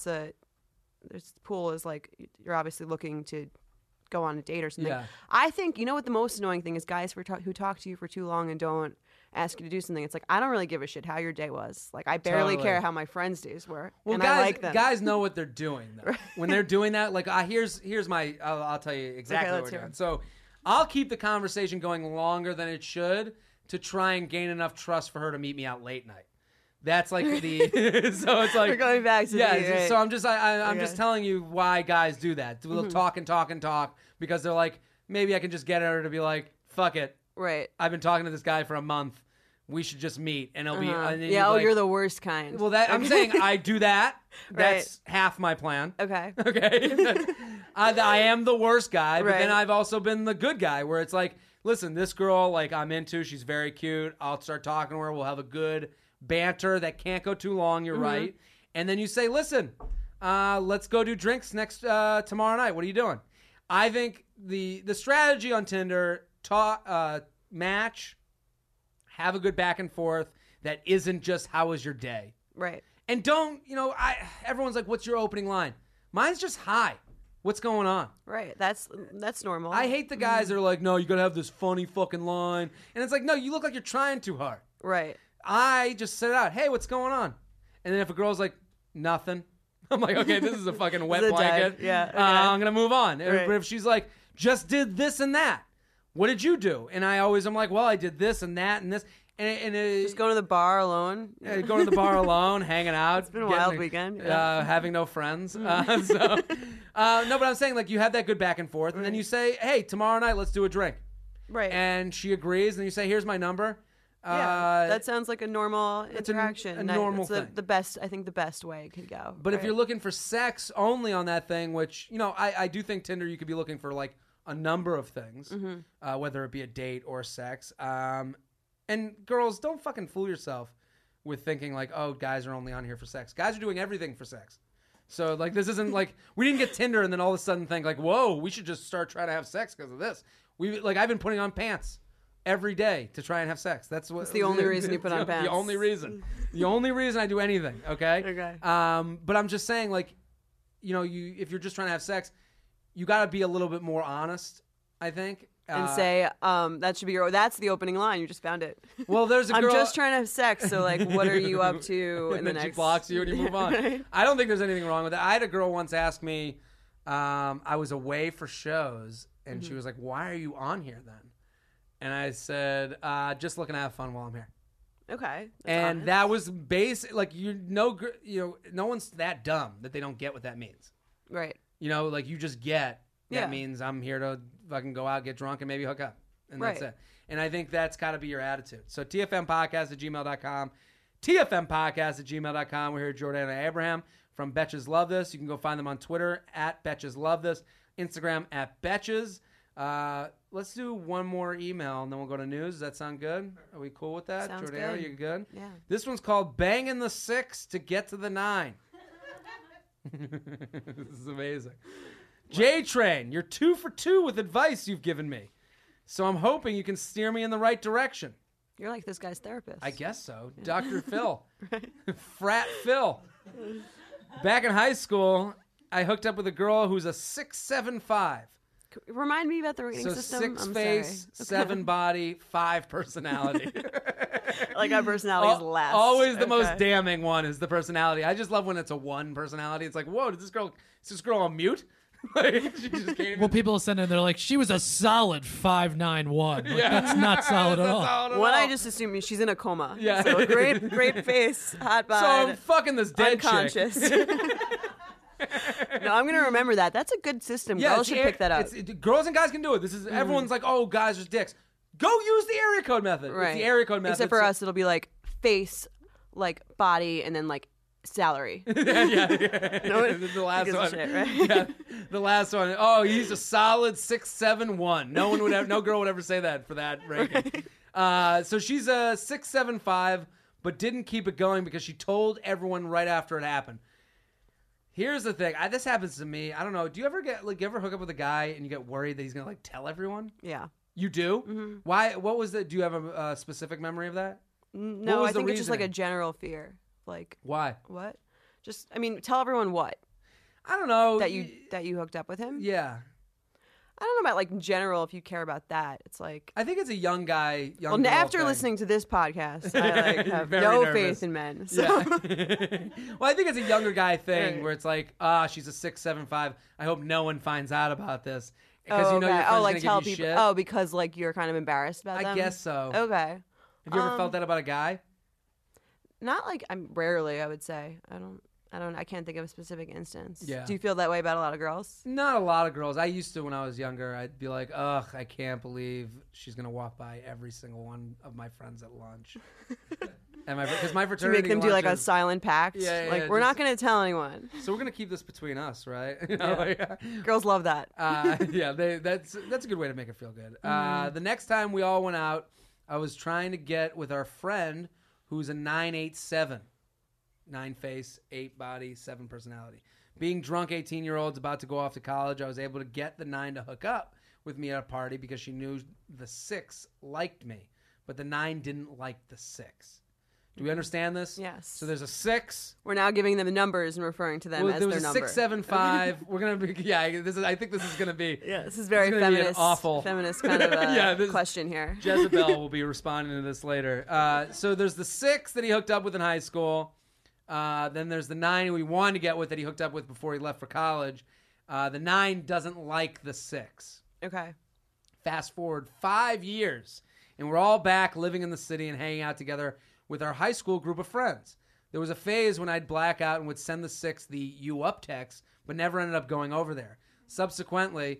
this pool is like you're obviously looking to go on a date or something. Yeah. I think what the most annoying thing is guys who talk to you for too long and don't ask you to do something. It's like I don't really give a shit how your day was. Like I barely Totally. care how my friends' days were. Well, and guys, I like them. guys know what they're doing though. When they're doing that, like here's my. I'll tell you exactly Okay, what let's we're hear doing. it. So I'll keep the conversation going longer than it should to try and gain enough trust for her to meet me out late night. That's like the so it's like We're going back to yeah. the, right. So I'm just I'm just Okay. telling you why guys do that. They'll talk and talk and talk because they're like maybe I can just get her to be like fuck it. right. I've been talking to this guy for a month. We should just meet and it'll be and then Yeah. Oh, like, you're the worst kind. well that I'm saying I do that. Right. That's half my plan. okay. Okay. I am the worst guy, but then Right. I've also been the good guy where it's like, listen, this girl, like I'm into, she's very cute. I'll start talking to her. We'll have a good banter that can't go too long. You're right. And then you say, listen, let's go do drinks next tomorrow night. What are you doing? I think the strategy on Tinder, match, have a good back and forth that isn't just how was your day. Right. And don't, everyone's like, what's your opening line? Mine's just hi. What's going on? Right. That's normal. I hate the guys that are like, no, you got to have this funny fucking line. And it's like, no, you look like you're trying too hard. Right. I just set it out. Hey, what's going on? And then if a girl's like, nothing, I'm like, okay, this is a fucking wet This is a blanket. dive. Yeah, okay. I'm going to move on. Right. But if she's like, just did this and that, what did you do? And I'm like, well, I did this and that and this. And Just going to the bar alone. going to the bar alone, hanging out. It's been a wild weekend, having no friends. No, but I'm saying like you have that good back and forth, and then you say, "Hey, tomorrow night, let's do a drink." Right. And she agrees, and you say, "Here's my number. Yeah, that sounds like a normal interaction. a normal thing. The best, I think the best way it could go. But if you're looking for sex only on that thing, which, I do think Tinder, you could be looking for like a number of things, whether it be a date or sex. And girls, don't fucking fool yourself with thinking like, oh, guys are only on here for sex. Guys are doing everything for sex. So like, this isn't like, we didn't get Tinder and then all of a sudden think like, whoa, we should just start trying to have sex because of this. I've been putting on pants every day to try and have sex. That's the only reason you put on pants. The only reason. The only reason I do anything. Okay. Okay. But I'm just saying, like, if you're just trying to have sex, you got to be a little bit more honest, I think, and say that should be that's the opening line. You just found it. Well, there's a girl. I'm just trying to have sex. So like, what are you up to in the next? She blocks you and you move on. Right? I don't think there's anything wrong with that. I had a girl once ask me, I was away for shows, and she was like, "Why are you on here then?" And I said, just looking to have fun while I'm here. Okay. And honest. that was like, no one's that dumb that they don't get what that means. Right. Like you just get that means I'm here to fucking go out, get drunk, and maybe hook up. And that's it. And I think that's got to be your attitude. So tfmpodcast@gmail.com. tfmpodcast@gmail.com. We're here with Jordana Abraham from Betches Love This. You can go find them on Twitter @BetchesLoveThis, Instagram @Betches. Let's do one more email and then we'll go to news. Does that sound good? Are we cool with that? Sounds Jordana, good. you good? Yeah. This one's called Banging the 6 to Get to the 9. This is amazing. J-Train, you're 2 for 2 with advice you've given me. So I'm hoping you can steer me in the right direction. You're like this guy's therapist. I guess so. Dr. Phil. Frat Phil. Back in high school, I hooked up with a girl who's a 6'7", Remind me about the rating so system. 6 face, 7 body, 5 personality. Like our personality is last. Always the most damning one is the personality. I just love when it's a 1 personality. It's like, whoa, is this girl on mute? Like, she just came Well, people send in, they're like, she was a solid 5'9" Like, that's not solid at all. One, I just assume she's in a coma. Yeah. So great face, hot bod. So I'm fucking this dead unconscious. chick. No, I'm gonna remember that. That's a good system. Girls should pick that up. Girls and guys can do it. This is everyone's like, oh, guys are dicks. Go use the area code method. Right. It's the area code method. Except for us, it'll be like face, like body, and then like salary. yeah. No one The last gives a one. shit, right? Yeah, the last one. Oh, he's a solid 6'7", no girl would ever say that for that ranking. So she's a 6'7", but didn't keep it going because she told everyone right after it happened. Here's the thing. This happens to me. I don't know. Do you ever hook up with a guy and you get worried that he's gonna like tell everyone? Yeah. You do? Mm-hmm. Why? What was that? Do you have a specific memory of that? No, I think it's just like a general fear. Like why? What? Just, I mean, tell everyone what I don't know that you hooked up with him. Yeah. I don't know about like in general. If you care about that, it's like I think it's a young guy. Well, after thing. listening to this podcast, I like have no faith in men. So. Yeah. Well, I think it's a younger guy thing where it's like, she's a 6'7", I hope no one finds out about this because your friend's like gonna tell give you people. shit. Oh, because like you're kind of embarrassed about them. I guess so. Okay. Have you ever felt that about a guy? Not like I'm rarely. I would say I don't. I can't think of a specific instance. Yeah. Do you feel that way about a lot of girls? Not a lot of girls. I used to when I was younger. I'd be like, ugh, I can't believe she's going to walk by every single one of my friends at lunch. And because my To fraternity make them do like a lunches- silent pact. Yeah, like we're not going to tell anyone. So we're going to keep this between us, right? Girls love that. Yeah, that's a good way to make it feel good. The next time we all went out, I was trying to get with our friend who's a 9'7". 9 face, 8 body, 7 personality. Being drunk 18-year-olds about to go off to college, I was able to get the 9 to hook up with me at a party because she knew the 6 liked me, but the 9 didn't like the 6. Do we understand this? Yes. So there's a 6. We're now giving them the numbers and referring to them as there their was a number. 6, 7, 5. We're gonna be I think this is gonna be. Yeah, this is very gonna be an feminist. awful Feminist kind of this- question here. Jezebel will be responding to this later. So there's the 6 that he hooked up with in high school. Then there's the 9 who he wanted to get with that he hooked up with before he left for college. The 9 doesn't like the 6. Okay. Fast forward 5 years, and we're all back living in the city and hanging out together with our high school group of friends. There was a phase when I'd black out and would send the 6 the "you up" text, but never ended up going over there. Subsequently,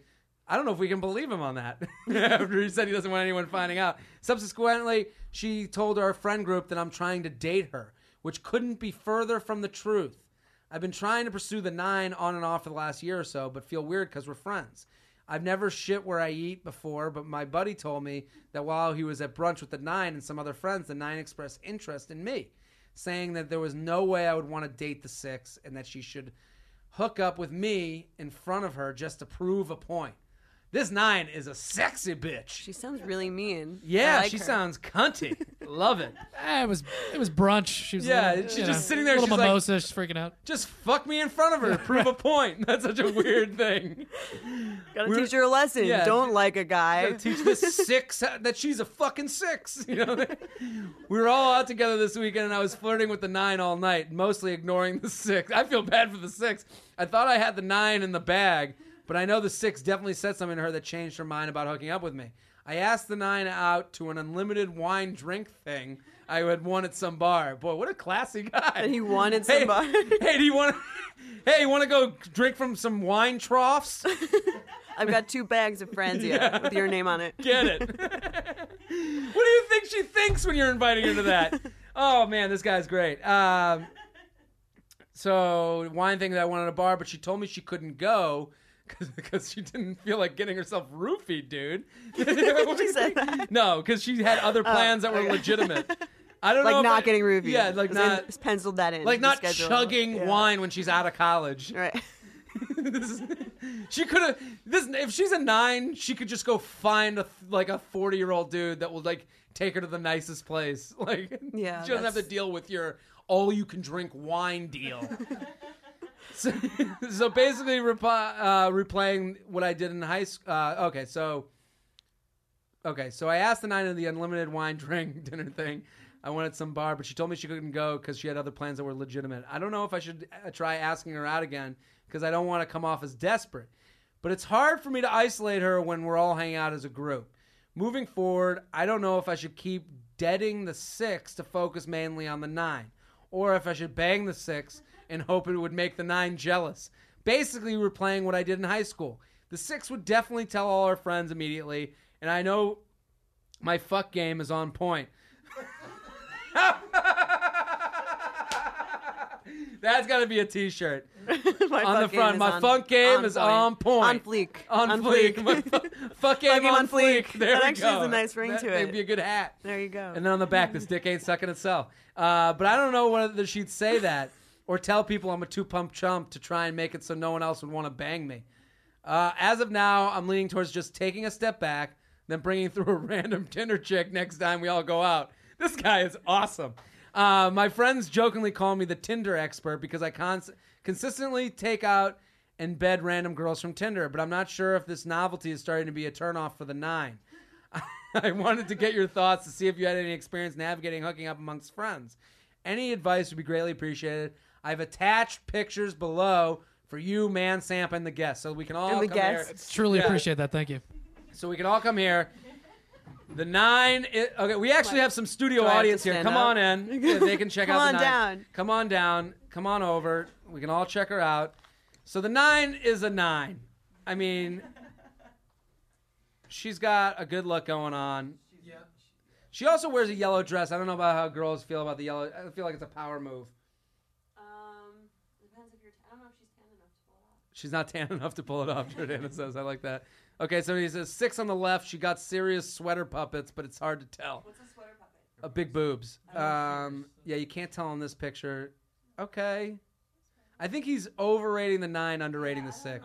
I don't know if we can believe him on that. After he said he doesn't want anyone finding out. Subsequently, she told our friend group that I'm trying to date her, which couldn't be further from the truth. I've been trying to pursue the 9 on and off for the last year or so, but feel weird because we're friends. I've never shit where I eat before, but my buddy told me that while he was at brunch with the 9 and some other friends, the 9 expressed interest in me, saying that there was no way I would want to date the 6 and that she should hook up with me in front of her just to prove a point. This 9 is a sexy bitch. She sounds really mean. Yeah, I like she her. sounds cunty. Love it. It was brunch. She was She's just sitting there. A little She's mimosa. like, She's freaking out. just fuck me in front of her to prove a point. That's such a weird thing. Gotta teach her a lesson. Yeah. Don't like a guy. Gotta teach this 6 that she's a fucking 6. You know, we were all out together this weekend, and I was flirting with the 9 all night, mostly ignoring the 6. I feel bad for the 6. I thought I had the 9 in the bag, but I know the 6 definitely said something to her that changed her mind about hooking up with me. I asked the 9 out to an unlimited wine drink thing I had won at some bar. Boy, what a classy guy. And he wanted some bar. Hey, do you want to? Hey, you want to go drink from some wine troughs? I've got 2 bags of Franzia with your name on it. Get it. What do you think she thinks when you're inviting her to that? Oh, man, this guy's great. So, wine thing that I wanted at a bar, but she told me she couldn't go because she didn't feel like getting herself roofied, dude. She said that. No, because she had other plans that were legitimate. I don't know. Like if not getting roofied. Yeah, like not. Just penciled that in. Like to the not schedule. chugging wine when she's out of college. Right. She could have. If she's a 9, she could just go find a 40-year-old dude that will like take her to the nicest place. Like, Yeah, she doesn't have to that's- deal with your all-you-can-drink wine deal. So basically, replaying what I did in high school. Okay, so I asked the 9 of the unlimited wine drink dinner thing. I wanted some bar, but she told me she couldn't go because she had other plans that were legitimate. I don't know if I should try asking her out again because I don't want to come off as desperate. But it's hard for me to isolate her when we're all hanging out as a group. Moving forward, I don't know if I should keep deading the 6 to focus mainly on the 9, or if I should bang the 6 and hope it would make the 9 jealous. Basically, we're playing what I did in high school. The 6 would definitely tell all our friends immediately, and I know my fuck game is on point. That's got to be a t-shirt. On the front, my funk game is on point. On fleek. On fleek. My fuck game on fleek. There That we actually go. has a nice ring to That'd it. be a good hat. There you go. And then on the back, this dick ain't sucking itself. But I don't know whether she'd say that or tell people I'm a 2-pump chump to try and make it so no one else would want to bang me. As of now, I'm leaning towards just taking a step back, then bringing through a random Tinder chick next time we all go out. This guy is awesome. My friends jokingly call me the Tinder expert because I consistently take out and bed random girls from Tinder, but I'm not sure if this novelty is starting to be a turnoff for the 9. I wanted to get your thoughts to see if you had any experience navigating hooking up amongst friends. Any advice would be greatly appreciated. I've attached pictures below for you, Man, Samp, and the guests, so we can all And the come here. guests. Truly Yeah. appreciate that. Thank you. So we can all come here. The 9. Okay, we actually have some studio Do I have to audience here. stand Come up? on in. Yeah, they can check Come out on the 9. down. Come on down. Come on over. We can all check her out. So the 9 is a 9. I mean, she's got a good look going on. She also wears a yellow dress. I don't know about how girls feel about the yellow. I feel like it's a power move. Depends if you're. I don't know if she's tan enough to pull it off. She's not tan enough to pull it off, Jordana says. I like that. Okay, so he says 6 on the left. She got serious sweater puppets, but it's hard to tell. What's a sweater puppet? Big boobs. Yeah, you can't tell in this picture. Okay. I think he's overrating the 9, underrating the 6.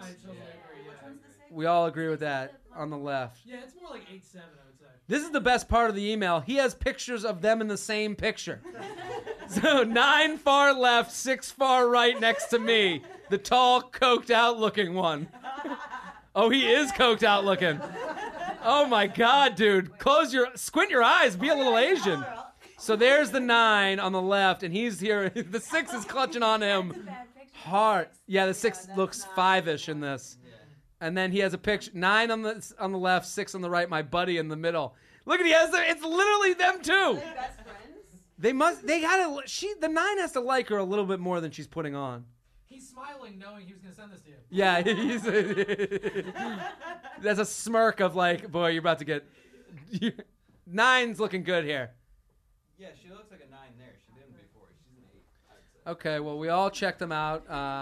We all agree with that on the left. Yeah, it's more like 8-7, I would say. This is the best part of the email. He has pictures of them in the same picture. So 9 far left, 6 far right next to me. The tall, coked out looking one. Oh, he is coked out looking. Oh my God, dude. Squint your eyes. Be a little Asian. So there's the 9 on the left, and he's here. The 6 is clutching on him hard. Yeah, the 6 looks 5-ish in this. And then he has a picture. 9 on the left, 6 on the right. My buddy in the middle. Look at it's literally them too. Best friends? The 9 has to like her a little bit more than she's putting on. He's smiling, knowing he was going to send this to you. Yeah, that's a smirk of like, boy, you're about to get 9's looking good here. Yeah, she looks like a 9 there. She didn't before. She's an 8, I'd say. Okay, well, we all checked them out.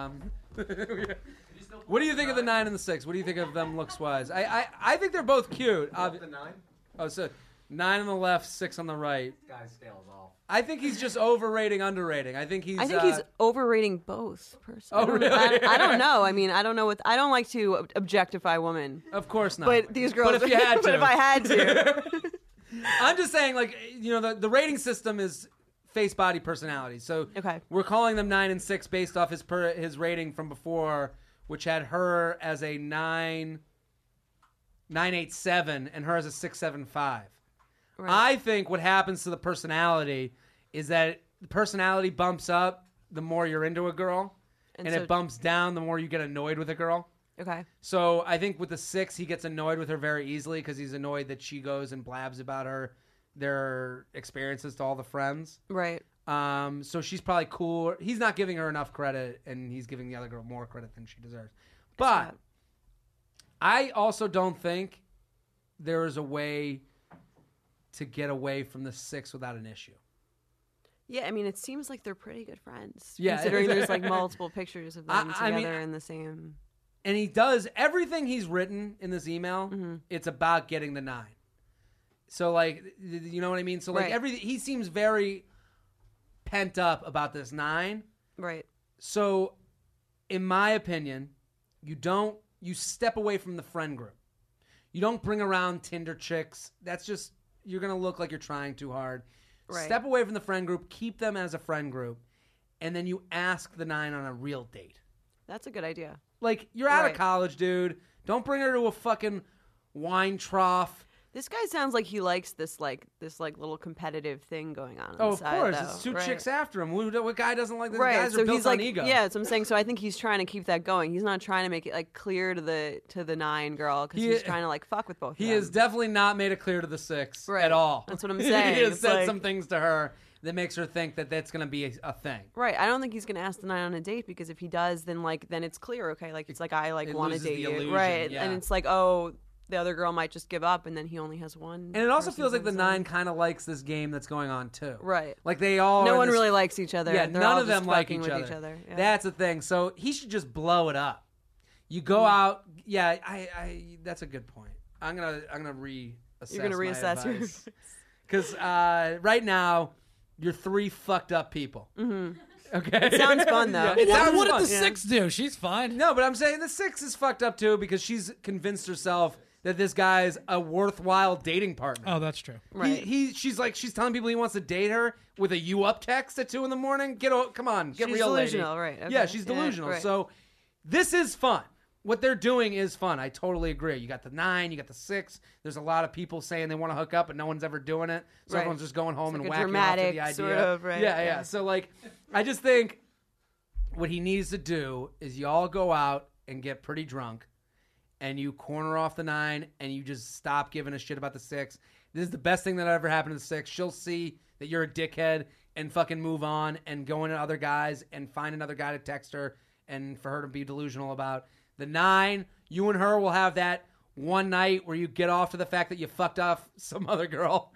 What do you think of the 9 and the 6? What do you think of them looks wise? I think they're both cute. The 9? Oh, so 9 on the left, 6 on the right. This guy's scales off. I think he's just overrating, underrating. I think he's overrating both. Personally, Oh, really? I don't know. I mean, I don't know what. I don't like to objectify women, Of course not. but these girls. But if you had to. But if I had to, I'm just saying, like, you know, the rating system is face, body, personality. So Okay. we're calling them 9 and 6 based off his rating from before, which had her as a 9.87 and her as a 6.75. Right. I think what happens to the personality is that the personality bumps up the more you're into a girl, and so- it bumps down the more you get annoyed with a girl. okay. So I think with the 6, he gets annoyed with her very easily because he's annoyed that she goes and blabs about their experiences to all the friends. Right. So she's probably cool. He's not giving her enough credit, and he's giving the other girl more credit than she deserves. But I also don't think there is a way to get away from the 6 without an issue. Yeah, I mean, it seems like they're pretty good friends. Yeah. Considering there's like multiple pictures of them I together mean, in the same. And he does everything he's written in this email. Mm-hmm. It's about getting the 9. So like, you know what I mean? So like Right. everything, he seems very pent up about this 9. Right. So in my opinion, you step away from the friend group. You don't bring around Tinder chicks. That's just, you're going to look like you're trying too hard. Right. Step away from the friend group, keep them as a friend group, and then you ask the 9 on a real date. That's a good idea. Like, you're out Right. of college, dude. Don't bring her to a fucking wine trough. This guy sounds like he likes this little competitive thing going on. Oh, the of side, course. though. It's 2 Right. chicks after him. What guy doesn't like this? Right, Guys so are built he's on like, ego. yeah, that's what I'm saying. So I think he's trying to keep that going. He's not trying to make it like clear to the 9 girl because he's trying to like fuck with both. He of them. has definitely not made it clear to the 6 Right. at all. That's what I'm saying. He has It's said like- some things to her that makes her think that that's going to be a thing. Right. I don't think he's gonna ask the 9 on a date because if he does, then it's clear. Okay, like it's like I like it want to loses date the you, illusion, right? yeah. And it's like the other girl might just give up, and then he only has one. And it also person feels like on the his 9 side. kind of likes this game that's going on too. Right. Like they all. No are one this- really likes each other. Yeah, They're none all of them just like fucking each with other. each other. Yeah. That's the thing. So he should just blow it up. You go out. Yeah, I. That's a good point. I'm gonna reassess. You're gonna reassess your. Because right now you're 3 fucked up people. Mm-hmm. Okay. It sounds fun though. Yeah, it sounds What fun. did the 6 do? She's fine. No, but I'm saying the 6 is fucked up too because she's convinced herself that this guy's a worthwhile dating partner. Oh, that's true. Right. She's telling people he wants to date her with a "you up" text at 2 a.m. Come on, get She's real, delusional, lady. right, Yeah, okay. she's Yeah, delusional. right. So this is fun. What they're doing is fun. I totally agree. You got the 9, you got the 6. There's a lot of people saying they want to hook up, but no one's ever doing it. So Right. everyone's just going home It's and like a whacking off to dramatic the idea. sort of, right, Yeah. yeah. So like, I just think what he needs to do is you all go out and get pretty drunk, and you corner off the 9, and you just stop giving a shit about the 6. This is the best thing that ever happened to the 6. She'll see that you're a dickhead and fucking move on and go into other guys and find another guy to text her and for her to be delusional about. The 9, you and her will have that one night where you get off to the fact that you fucked off some other girl,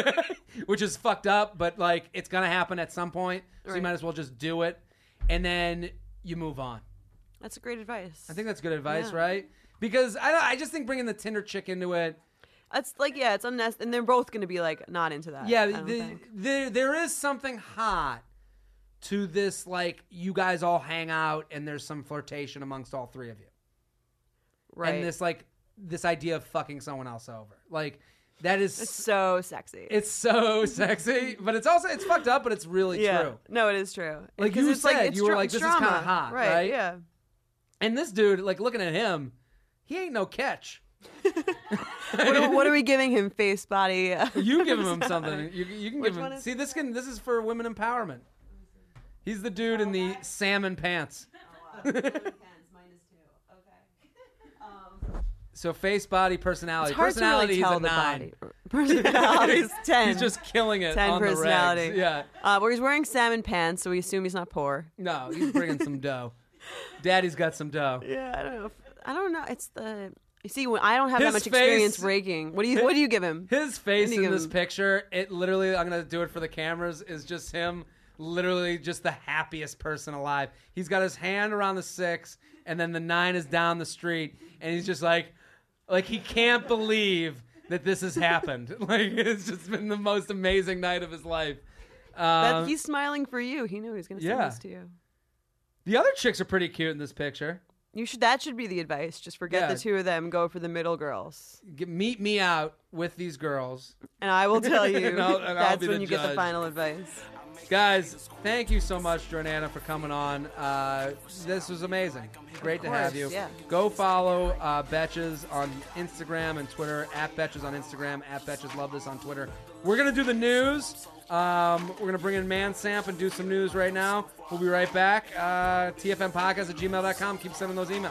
which is fucked up, but like it's going to happen at some point. So you Right. might as well just do it. And then you move on. That's great advice. I think that's good advice, Yeah. right? Because I just think bringing the Tinder chick into it. It's like it's unnecessary, and they're both going to be like not into that. Yeah, I don't think. there is something hot to this. Like you guys all hang out, and there's some flirtation amongst all 3 of you, Right. and this idea of fucking someone else over, like that is It's so sexy. it's so sexy, but it's fucked up, but it's really yeah. true. No, it is true. Like 'Cause you it's said, it's you were dra- like, it's this is kind drama. of hot, right? Yeah. And this dude, like looking at him, he ain't no catch. What are we giving him? Face, body. You give him something. You can Which give one him. is See, this is for women empowerment. He's the dude in the salmon pants. So face, body, personality. It's hard Personality, to really tell he's a the 9. body. Personality's 10. He's just killing it 10 on the personality. regs. Yeah. Where he's wearing salmon pants, so we assume he's not poor. No, he's bringing some dough. Daddy's got some dough. Yeah, I don't know. It's the. You see, when I don't have His that much experience face- raking. What do you give him? His face What do you in give this him? picture, it literally, I'm going to do it for the cameras, is just him literally just the happiest person alive. He's got his hand around the 6, and then the 9 is down the street, and he's just like he can't believe that this has happened. Like, it's just been the most amazing night of his life. That he's smiling for you. He knew he was going to send yeah. this to you. The other chicks are pretty cute in this picture. That should be the advice. Just forget Yeah. the two of them. Go for the middle girls, Meet me out with these girls. and I will tell you. And I'll That's be when the you get the judge. final advice. Guys, thank you so much, Jordana, for coming on. This was amazing. Great to have you. yeah. Go follow Betches on Instagram and Twitter, at Betches on Instagram, at Betches Love This on Twitter. We're going to do the news. We're going to bring in ManSamp and do some news right now. We'll be right back. TFMpodcast@gmail.com. Keep sending those emails.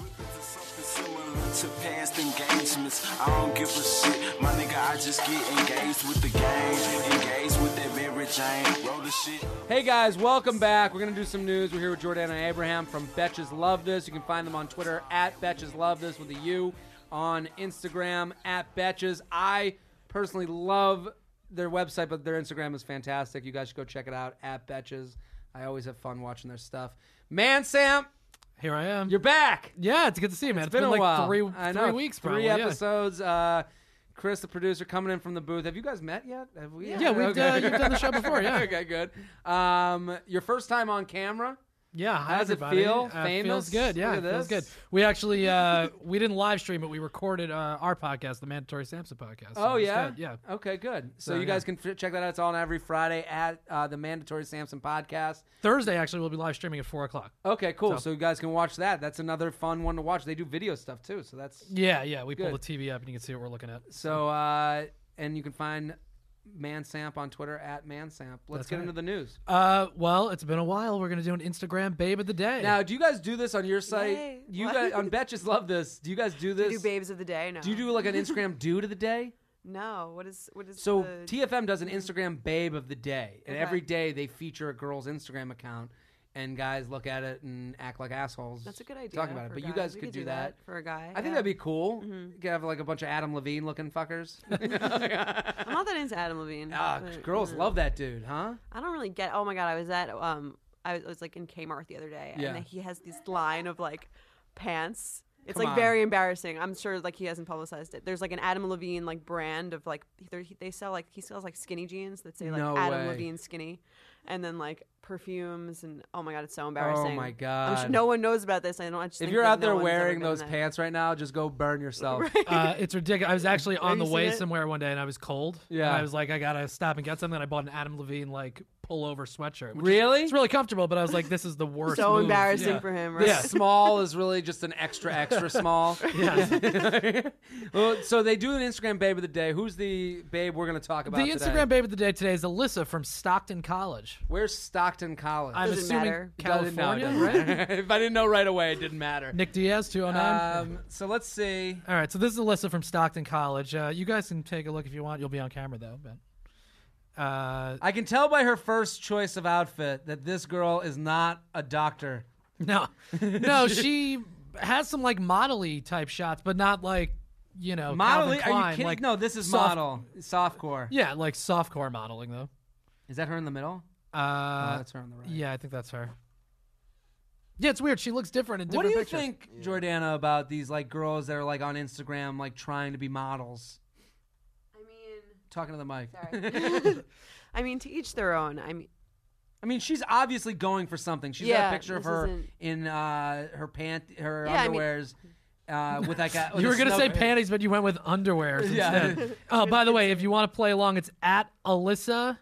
To past engagements, I don't give a shit. My nigga, I just get engaged with the game, engaged with that Mary Jane, roll the shit. Hey guys, welcome back. We're going to do some news. We're here with Jordana Abraham from Betches Love This. You can find them on Twitter at Betches Love This with a U, on Instagram at Betches. I personally love their website, but their Instagram is fantastic. You guys should go check it out at Betches. I always have fun watching their stuff. ManSamp, Here I am. you're back. Yeah, it's good to see you, man. It's been a like while. three I know. weeks, Three probably. yeah. episodes. Chris, the producer, coming in from the booth. Have you guys met yet? Have we? Yeah, you've done the show before, yeah. Okay, good. Your first time on camera? Yeah, hi, How does it everybody. feel? Famous? Feels good. Yeah, Look it at feels good. this. We actually we didn't live stream it. We recorded our podcast, the Mandatory Samson podcast. So Oh it was yeah, good, yeah. Okay, good. So So, you guys can check that out. It's on every Friday at the Mandatory Samson podcast. Thursday actually we'll be live streaming at 4:00. Okay, cool. So So- you guys can watch that. That's another fun one to watch. They do video stuff too, so that's Yeah. We pull Good. the TV up and you can see what we're looking at. so. And you can find ManSamp on Twitter at ManSamp. Let's That's get right. into the news. Well, it's been a while. We're gonna do an Instagram babe of the day. Now, do you guys do this on your site? Yay. You What? guys on Betches Love This. Do you guys do this? Do babes of the day? No. Do you do like an Instagram dude of the day? No. What is? So the... TFM does an Instagram babe of the day, and Okay. every day they feature a girl's Instagram account, and guys look at it and act like assholes. That's a good idea. Talking about it, for but you guys. guys We could do that. for a guy. I think yeah. that'd be cool. You could have like a bunch of Adam Levine looking fuckers. I'm not that into Adam Levine. Ah, but, girls love that dude, huh? I don't really get. Oh my god, I was at I was like in Kmart the other day, Yeah. and he has this line of like pants. It's Come like on. very embarrassing. I'm sure like he hasn't publicized it. There's like an Adam Levine like brand of like they sell like he sells like skinny jeans that say like No Adam way. Levine skinny, and then like perfumes and oh my god, it's so embarrassing. Oh my I'm god! sure no one knows about this. I just if think you're that out there no one's ever wearing done those that. pants right now, just go burn yourself. It's ridiculous. I was actually on you the seen way it? somewhere one day and I was cold. Yeah. And I was like, I gotta stop and get something. And I bought an Adam Levine like pullover sweatshirt. which is- Really? It's really comfortable, but I was like, this is the worst. So move. embarrassing Yeah. for him, This right? small is really just an extra small. Yeah. Well, so they do an Instagram babe of the day. Who's the babe we're going to talk about The today? Instagram babe of the day today is Alyssa from Stockton College. Where's Stockton College? I'm Doesn't assuming matter. California, No, it right? doesn't. If I didn't know right away, it didn't matter. Nick Diaz, 209. So let's see. All right, so this is Alyssa from Stockton College. You guys can take a look if you want. You'll be on camera though. But I can tell by her first choice of outfit that this girl is not a doctor. no, she has some like model-y type shots, but not like Modeling? Calvin Are Klein, you kidding? like No, this is soft- model. Softcore. Yeah, like softcore modeling though. Is that her in the middle? Oh, that's her on the right. Yeah, I think that's her. Yeah, it's weird. She looks different in What do different you pictures. think, Jordana, about these like girls that are like on Instagram, like trying to be models? I mean, Talking to the mic. sorry. I mean, to each their own. I mean, she's obviously going for something. She's got Yeah, a picture of this her isn't- in her Yeah, I mean- underwears with like a. with You a were gonna snow- say panties, but you went with underwears Yeah. instead. Oh, by the way, if you want to play along, it's at Alyssa,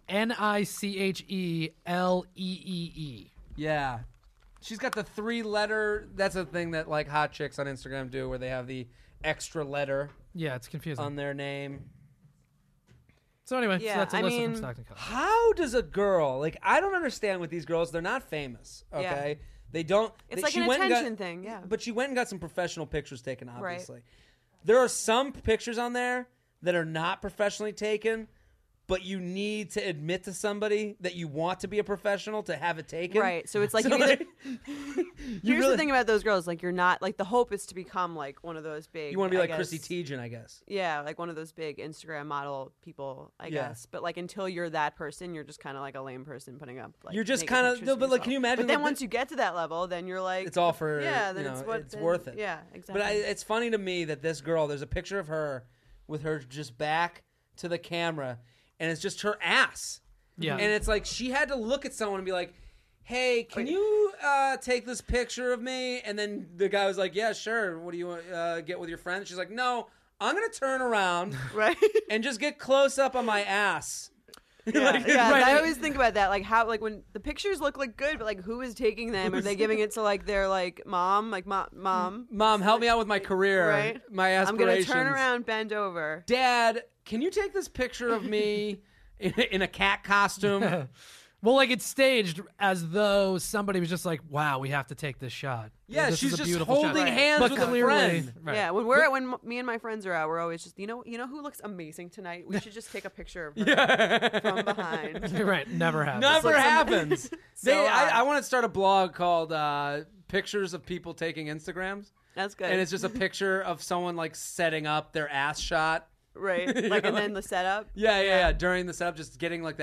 NICHELEEE. Yeah, she's got the 3-letter. That's a thing that like hot chicks on Instagram do, where they have the extra letter Yeah, it's confusing. on their name. So anyway, Yeah, so that's I Alyssa mean- from Stockton College. How does a girl like? I don't understand with these girls. They're not famous. Okay, they don't. It's they, like she an went and got- attention thing, yeah. But she went and got some professional pictures taken. Obviously, there are some pictures on there that are not professionally taken, but you need to admit to somebody that you want to be a professional to have it taken. Right. So it's like So, you either. you Here's really- the thing about those girls. Like, you're not like, the hope is to become like one of those big. You want to be I like guess- Chrissy Teigen, I guess. Yeah, like one of those big Instagram model people, I Yeah. guess. But like, until you're that person, you're just kind of like a lame person putting up. Like, You're just naked kind of pictures no, of but like, can you yourself. imagine? But then like, once you get to that level, then you're like, it's all for yeah, then you know, it's what it's then- worth it. Yeah, exactly. But it's funny to me that this girl, there's a picture of her with her just back to the camera, and it's just her ass. Yeah. And it's like she had to look at someone and be like, "Hey, can you take this picture of me?" And then the guy was like, "Yeah, sure. What do you want? Get with your friend?" She's like, "No, I'm gonna turn around right. and just get close up on my ass." Yeah, Like, yeah. right. I always think about that, like how, like when the pictures look like good, but like who is taking them? Are they giving it to like their like mom, like mom? Mom, help me out with my career, Right. my I'm gonna aspirations. turn around, bend over. Dad, can you take this picture of me in a cat costume? Well, like it's staged as though somebody was just like, "Wow, we have to take this shot." Yeah, This she's is a just beautiful shot. holding hands But with a clearly- friend. Right. Yeah, when me and my friends are out, we're always just, you know who looks amazing tonight? We should just take a picture of her from behind. Right, never happened. Never like some- happens. So I want to start a blog called Pictures of People Taking Instagrams. That's good. And it's just a picture of someone like setting up their ass shot. right, like, know, and then the setup. Yeah. During the setup, just getting like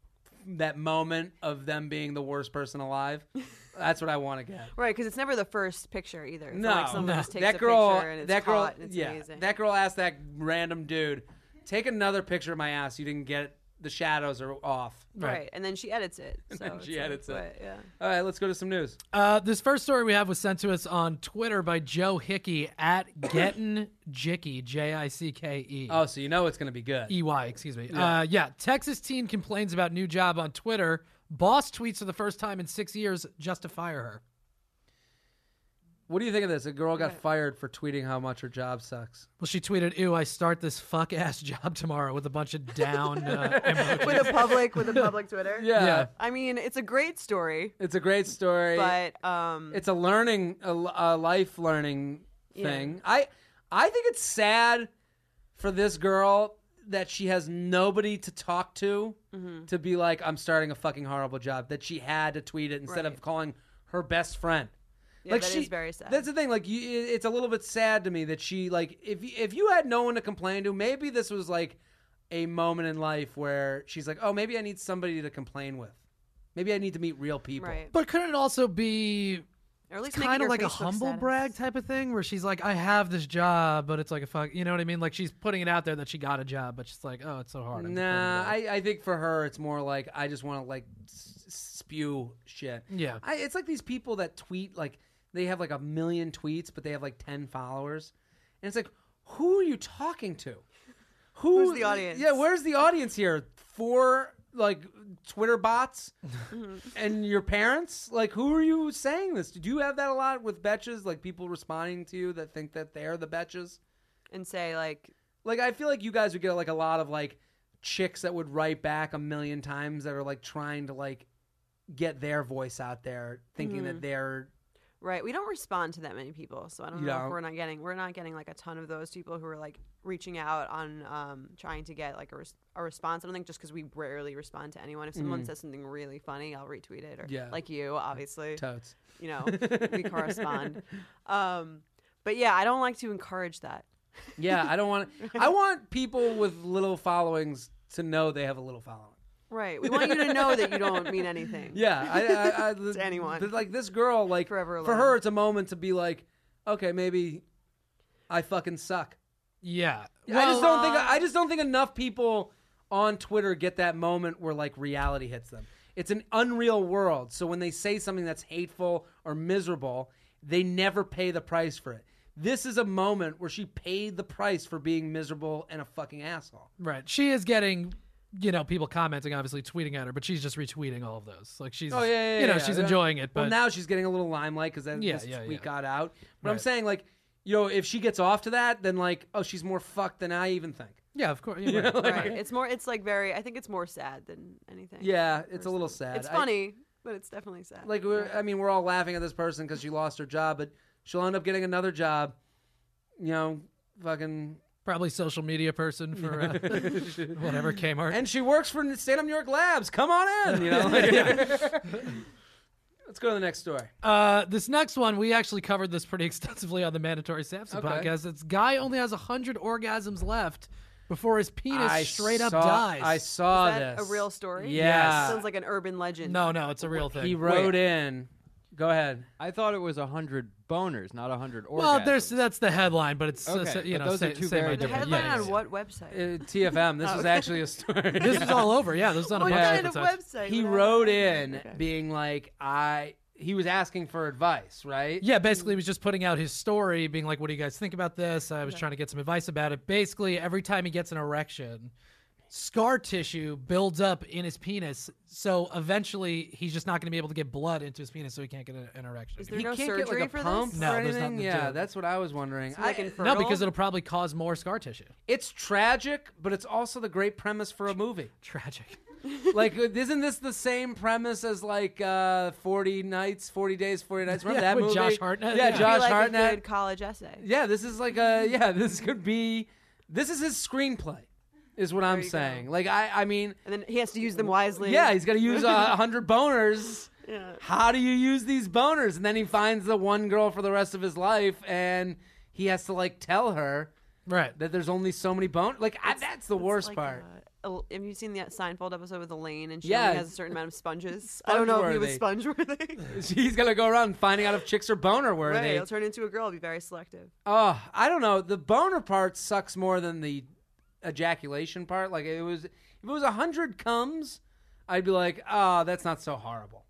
that moment of them being the worst person alive. That's what I want to get. Right, because it's never the first picture either. It's No, like someone just takes that a girl, picture and it's that girl, caught and it's yeah, amazing. that girl asked that random dude, take another picture of my ass. You didn't get the shadows are off. right. And then she edits it. So then it's she like, edits it. what- Yeah. All right, let's go to some news. This first story we have was sent to us on Twitter by Joe Hickey at Gettin' Jicky, Jikke. Oh, so you know it's going to be good. EY, excuse me. Yeah, Texas teen complains about new job on Twitter. Boss tweets for the first time in 6 years just to fire her. What do you think of this? A girl got fired for tweeting how much her job sucks. Well, she tweeted, "Ew, I start this fuck ass job tomorrow," with a bunch of down emojis. With a public Twitter. Yeah. I mean, it's a great story, It's a great story. but It's a learning, a life learning thing. I think it's sad for this girl that she has nobody to talk to to be like, I'm starting a fucking horrible job. That she had to tweet it instead of Right. calling her best friend. yeah, Like that is very sad. That's the thing. Like, it's a little bit sad to me that she like if you had no one to complain to, maybe this was like a moment in life where she's like, oh, maybe I need somebody to complain with. Maybe I need to meet real people. right. But couldn't it also be Or at least make it kind of your like a Facebook humble status. brag type of thing, where she's like, "I have this job," but it's like a fuck. You know what I mean? Like she's putting it out there that she got a job, but she's like, "Oh, it's so hard." I'm Nah, complaining I think for her it's more like I just want to like spew shit. Yeah. It's like these people that tweet like they have like 1 million tweets, but they have like 10 followers, and it's like, who are you talking to? Who's the audience? Yeah, where's the audience here? 4 like Twitter bots and your parents? Like, who are you saying this? Do you have that a lot with betches? Like people responding to you that think that they're the betches? And say like, Like, I feel like you guys would get like a lot of like chicks that would write back 1 million times that are like trying to like get their voice out there, thinking that they're right, we don't respond to that many people, so I don't You know don't? if we're not getting like a ton of those people who are like reaching out on trying to get like a response. I don't think just because we rarely respond to anyone. If someone says something really funny, I'll retweet it, or Yeah. like you, obviously. totes. You know, we correspond. But yeah, I don't like to encourage that. Yeah, I don't want. I want people with little followings to know they have a little following. Right. We want you to know that you don't mean anything. Yeah, I To anyone. like this girl, like Forever for alone. her, it's a moment to be like, okay, maybe I fucking suck. Yeah. I just don't think enough people on Twitter get that moment where like reality hits them. It's an unreal world. So when they say something that's hateful or miserable, they never pay the price for it. This is a moment where she paid the price for being miserable and a fucking asshole. Right. She is getting, people commenting, obviously tweeting at her, but she's just retweeting all of those. Like she's, she's enjoying it. But Well, now she's getting a little limelight because this Yeah, tweet yeah. got out. But I'm Right. saying, like, if she gets off to that, then like, oh, she's more fucked than I even think. yeah, of course. Yeah, right. Right. It's like I think it's more sad than anything. Yeah, it's a little sad. It's funny, but it's definitely sad. Like, we're all laughing at this person because she lost her job, but she'll end up getting another job, fucking Probably social media person for whatever Kmart. And she works for Stand Up New York Labs. Come on in. You know. Let's go to the next story. This next one, we actually covered this pretty extensively on the Mandatory Samson podcast. It's guy only has 100 orgasms left before his penis straight up dies. I saw Is that this. a real story? Yeah. Sounds like an urban legend. No, it's a real thing. He wrote in. Go ahead. I thought it was 100 boners, not 100 orgasms. Well, that's the headline, but it's Okay, you but know, those are two same very idea. The different headline Yeah, on yeah. what website? TFM. This was actually a story. This is all over. Yeah, this is on a What bunch kind of of different sites. website? He would I- wrote in Okay. being like, he was asking for advice, right? Yeah, basically, he was just putting out his story, being like, "What do you guys think about this?" I was trying to get some advice about it. Basically, every time he gets an erection, scar tissue builds up in his penis, so eventually he's just not going to be able to get blood into his penis, so he can't get an erection. Is there He no can't surgery get like a for pump this? No, or there's anything? nothing to Yeah, do. that's what I was wondering. Like I- No, because it'll probably cause more scar tissue. it's tragic, but it's also the great premise for a movie. Tragic. Like, isn't this the same premise as like 40 Days, 40 Nights? Remember Yeah, that with movie? Josh Hartnett. Yeah, Yeah. Josh Be like Hartnett. a good college essay. Yeah, this is like this could be. This is his screenplay, is what I'm you go. saying. Like, I mean, And then he has to use them wisely. yeah, he's gonna use 100 boners. Yeah. How do you use these boners? And then he finds the one girl for the rest of his life, and he has to like tell her Right. that there's only so many boners. Like, that's the worst Like, part. have you seen that Seinfeld episode with Elaine and she Yeah. only has a certain amount of sponges? I don't know if he was Sponge-worthy. sponge-worthy. He's gonna go around finding out if chicks are boner worthy. Right, he'll turn into a girl. Be very selective. Oh, I don't know. The boner part sucks more than the ejaculation part. Like, if it was 100 comes, I'd be like, oh, that's not so horrible.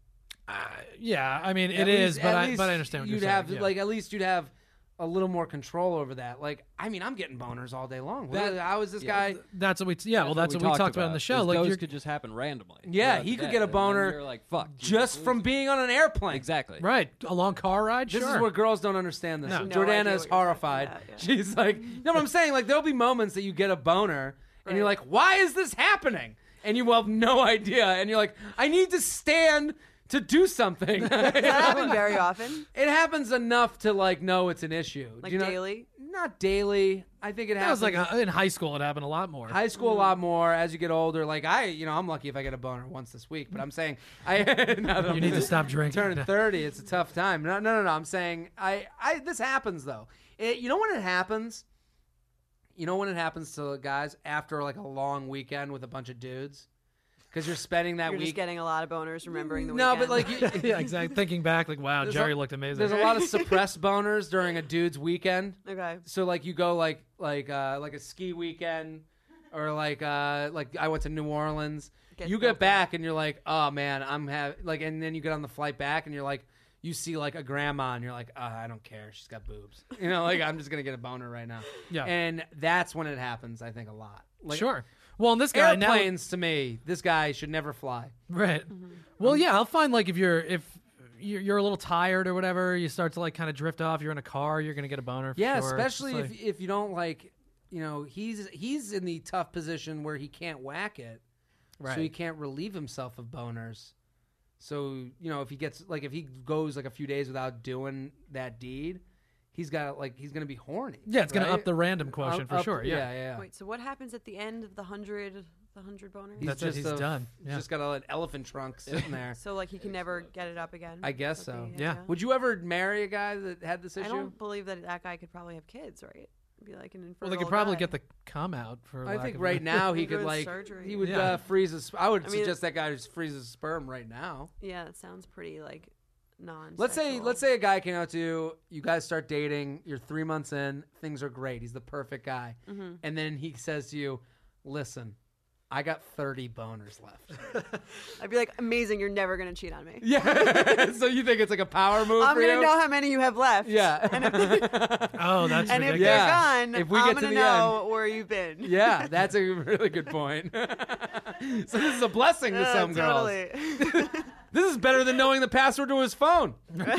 Yeah, I mean, At it is, least- but at I least understand what you'd you're have saying. Yeah. like at least you'd have a little more control over that. Like, I mean, I'm getting boners all day long. How is this guy? That's what we. Yeah, well, that's what we talked about in the show. is Like, those you're, could just happen randomly. Yeah, throughout he the could day, get a and then boner You're like, fuck. you Just just from lose being on an airplane. Exactly. right, a long car ride. This Sure. is where girls don't understand this. No. No Jordana idea is what you're talking horrified. about, yeah. She's like, no, but I'm saying, like, there'll be moments that you get a boner and you're Right. like, why is this happening? And you have no idea. And you're like, I need to stand to do something. Does that happen very often? It happens enough to, like, know it's an issue. Like Do you know- daily? Not daily. I think it that happens. was like in high school. It happened a lot more. High school a lot more as you get older. Like, I'm lucky if I get a boner once this week. But I'm saying, You need to stop drinking. Turning 30, it's a tough time. No. I'm saying, this happens though. You know when it happens? You know when it happens to guys after like a long weekend with a bunch of dudes, because you're spending that You're week. just getting a lot of boners remembering the No, weekend. but like, Yeah, exactly. Thinking back, like, wow, There's Jerry a- looked amazing. there's a lot of suppressed boners during a dude's weekend. Okay. So like you go like a ski weekend, or like I went to New Orleans. Get You built get back and you're like, oh man, and then you get on the flight back and you're like, you see like a grandma and you're like, I don't care, she's got boobs. You know, like I'm just gonna get a boner right now. Yeah. And that's when it happens, I think, a lot. Like, Sure. Well, in this guy now, airplanes to me, this guy should never fly. right? Well, yeah, I'll find like if you're a little tired or whatever, you start to like kind of drift off. You're in a car, you're gonna get a boner. For Yeah, sure. especially It's like- if you don't like, he's in the tough position where he can't whack it, Right. so he can't relieve himself of boners. So if he goes like a few days without doing that deed, he's gonna be horny. yeah, it's gonna right? up the random quotient for Up- sure. Yeah. yeah. Wait, so what happens at the end of the 100 boners? He's That's it, just he's a- done. He's Yeah. just got an elephant trunk sitting there. So like he can never get it up again? I guess Is that so. the Yeah. idea? Would you ever marry a guy that had this I issue? don't believe that guy could probably have kids, right? Be like an infertile Well, they could probably guy. get the cum out for. I lack think of right now he Go could to surgery. he would Yeah. freeze his. I would I mean- suggest that guy just freeze his sperm right now. Yeah, that sounds pretty like non. Let's say a guy came out to you guys start dating, you're 3 months in, things are great, he's the perfect guy, Mm-hmm. and then he says to you, listen, I got 30 boners left. I'd be like, amazing, you're never gonna cheat on me. Yeah. So you think it's like a power move I'm for gonna you? know how many you have left. Yeah. And if, Oh, that's and if ridiculous. they're Yeah. gone, If we I'm get to gonna the know where you've been. Yeah, that's a really good point. So this is a blessing to some girls. totally. This is better than knowing the password to his phone.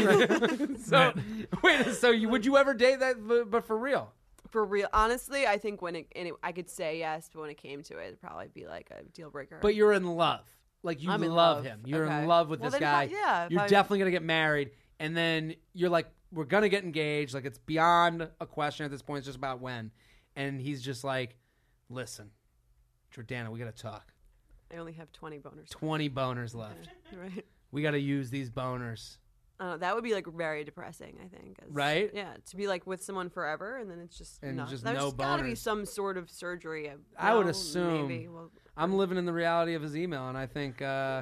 So wait, would you ever date that but for real? For real, honestly, I think I could say yes, but when it came to it, it'd probably be like a deal breaker. But you're in love. Like you I'm in love love. him. You're Okay. in love with Well, this then guy. yeah, if You're I- definitely gonna get married, and then you're like, we're gonna get engaged. Like it's beyond a question at this point. It's just about when. and he's just like, listen, Jordana, we got to talk. I only have 20 boners. 20 boners left. Right. We got to use these boners. That would be like very depressing, I think. Right? Yeah, to be like with someone forever and then it's just And not. just There's no got to be boners. some sort of surgery. I would Well, assume. Maybe. Well, I'm living in the reality of his email, and I think. Well,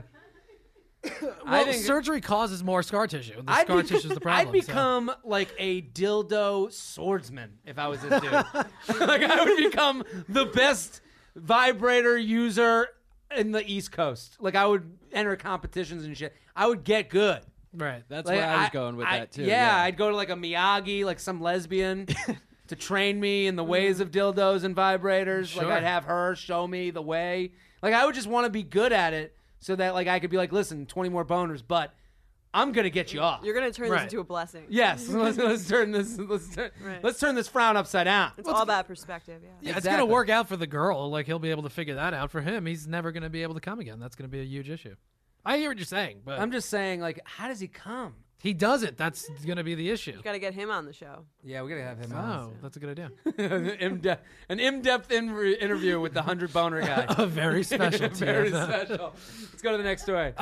I think surgery causes more scar tissue. The scar tissue is the problem. I'd become like a dildo swordsman if I was this dude. Like I would become the best vibrator user in the East Coast. Like I would enter competitions and shit. I would get good. right. That's Like, where I was going with that too. Yeah, I'd go to like a Miyagi, like some lesbian, to train me in the ways of dildos and vibrators. Sure. Like I'd have her show me the way. Like I would just want to be good at it so that like I could be like, listen, 20 more boners, but I'm gonna get you off. you're going to turn Right. this into a blessing. Yes, let's turn this Right. let's turn this frown upside down. It's all about perspective, yeah. Yeah, it's Exactly. going to work out for the girl. Like, he'll be able to figure that out. For him, he's never going to be able to come again. That's going to be a huge issue. I hear what you're saying, but I'm just saying, like, how does he come? he doesn't. That's going to be the issue. You got to get him on the show. Yeah, we gotta have him Oh, that's a good idea. on. An in-depth interview with the 100 boner guy. A very special Very TF. special. Let's go to the next story.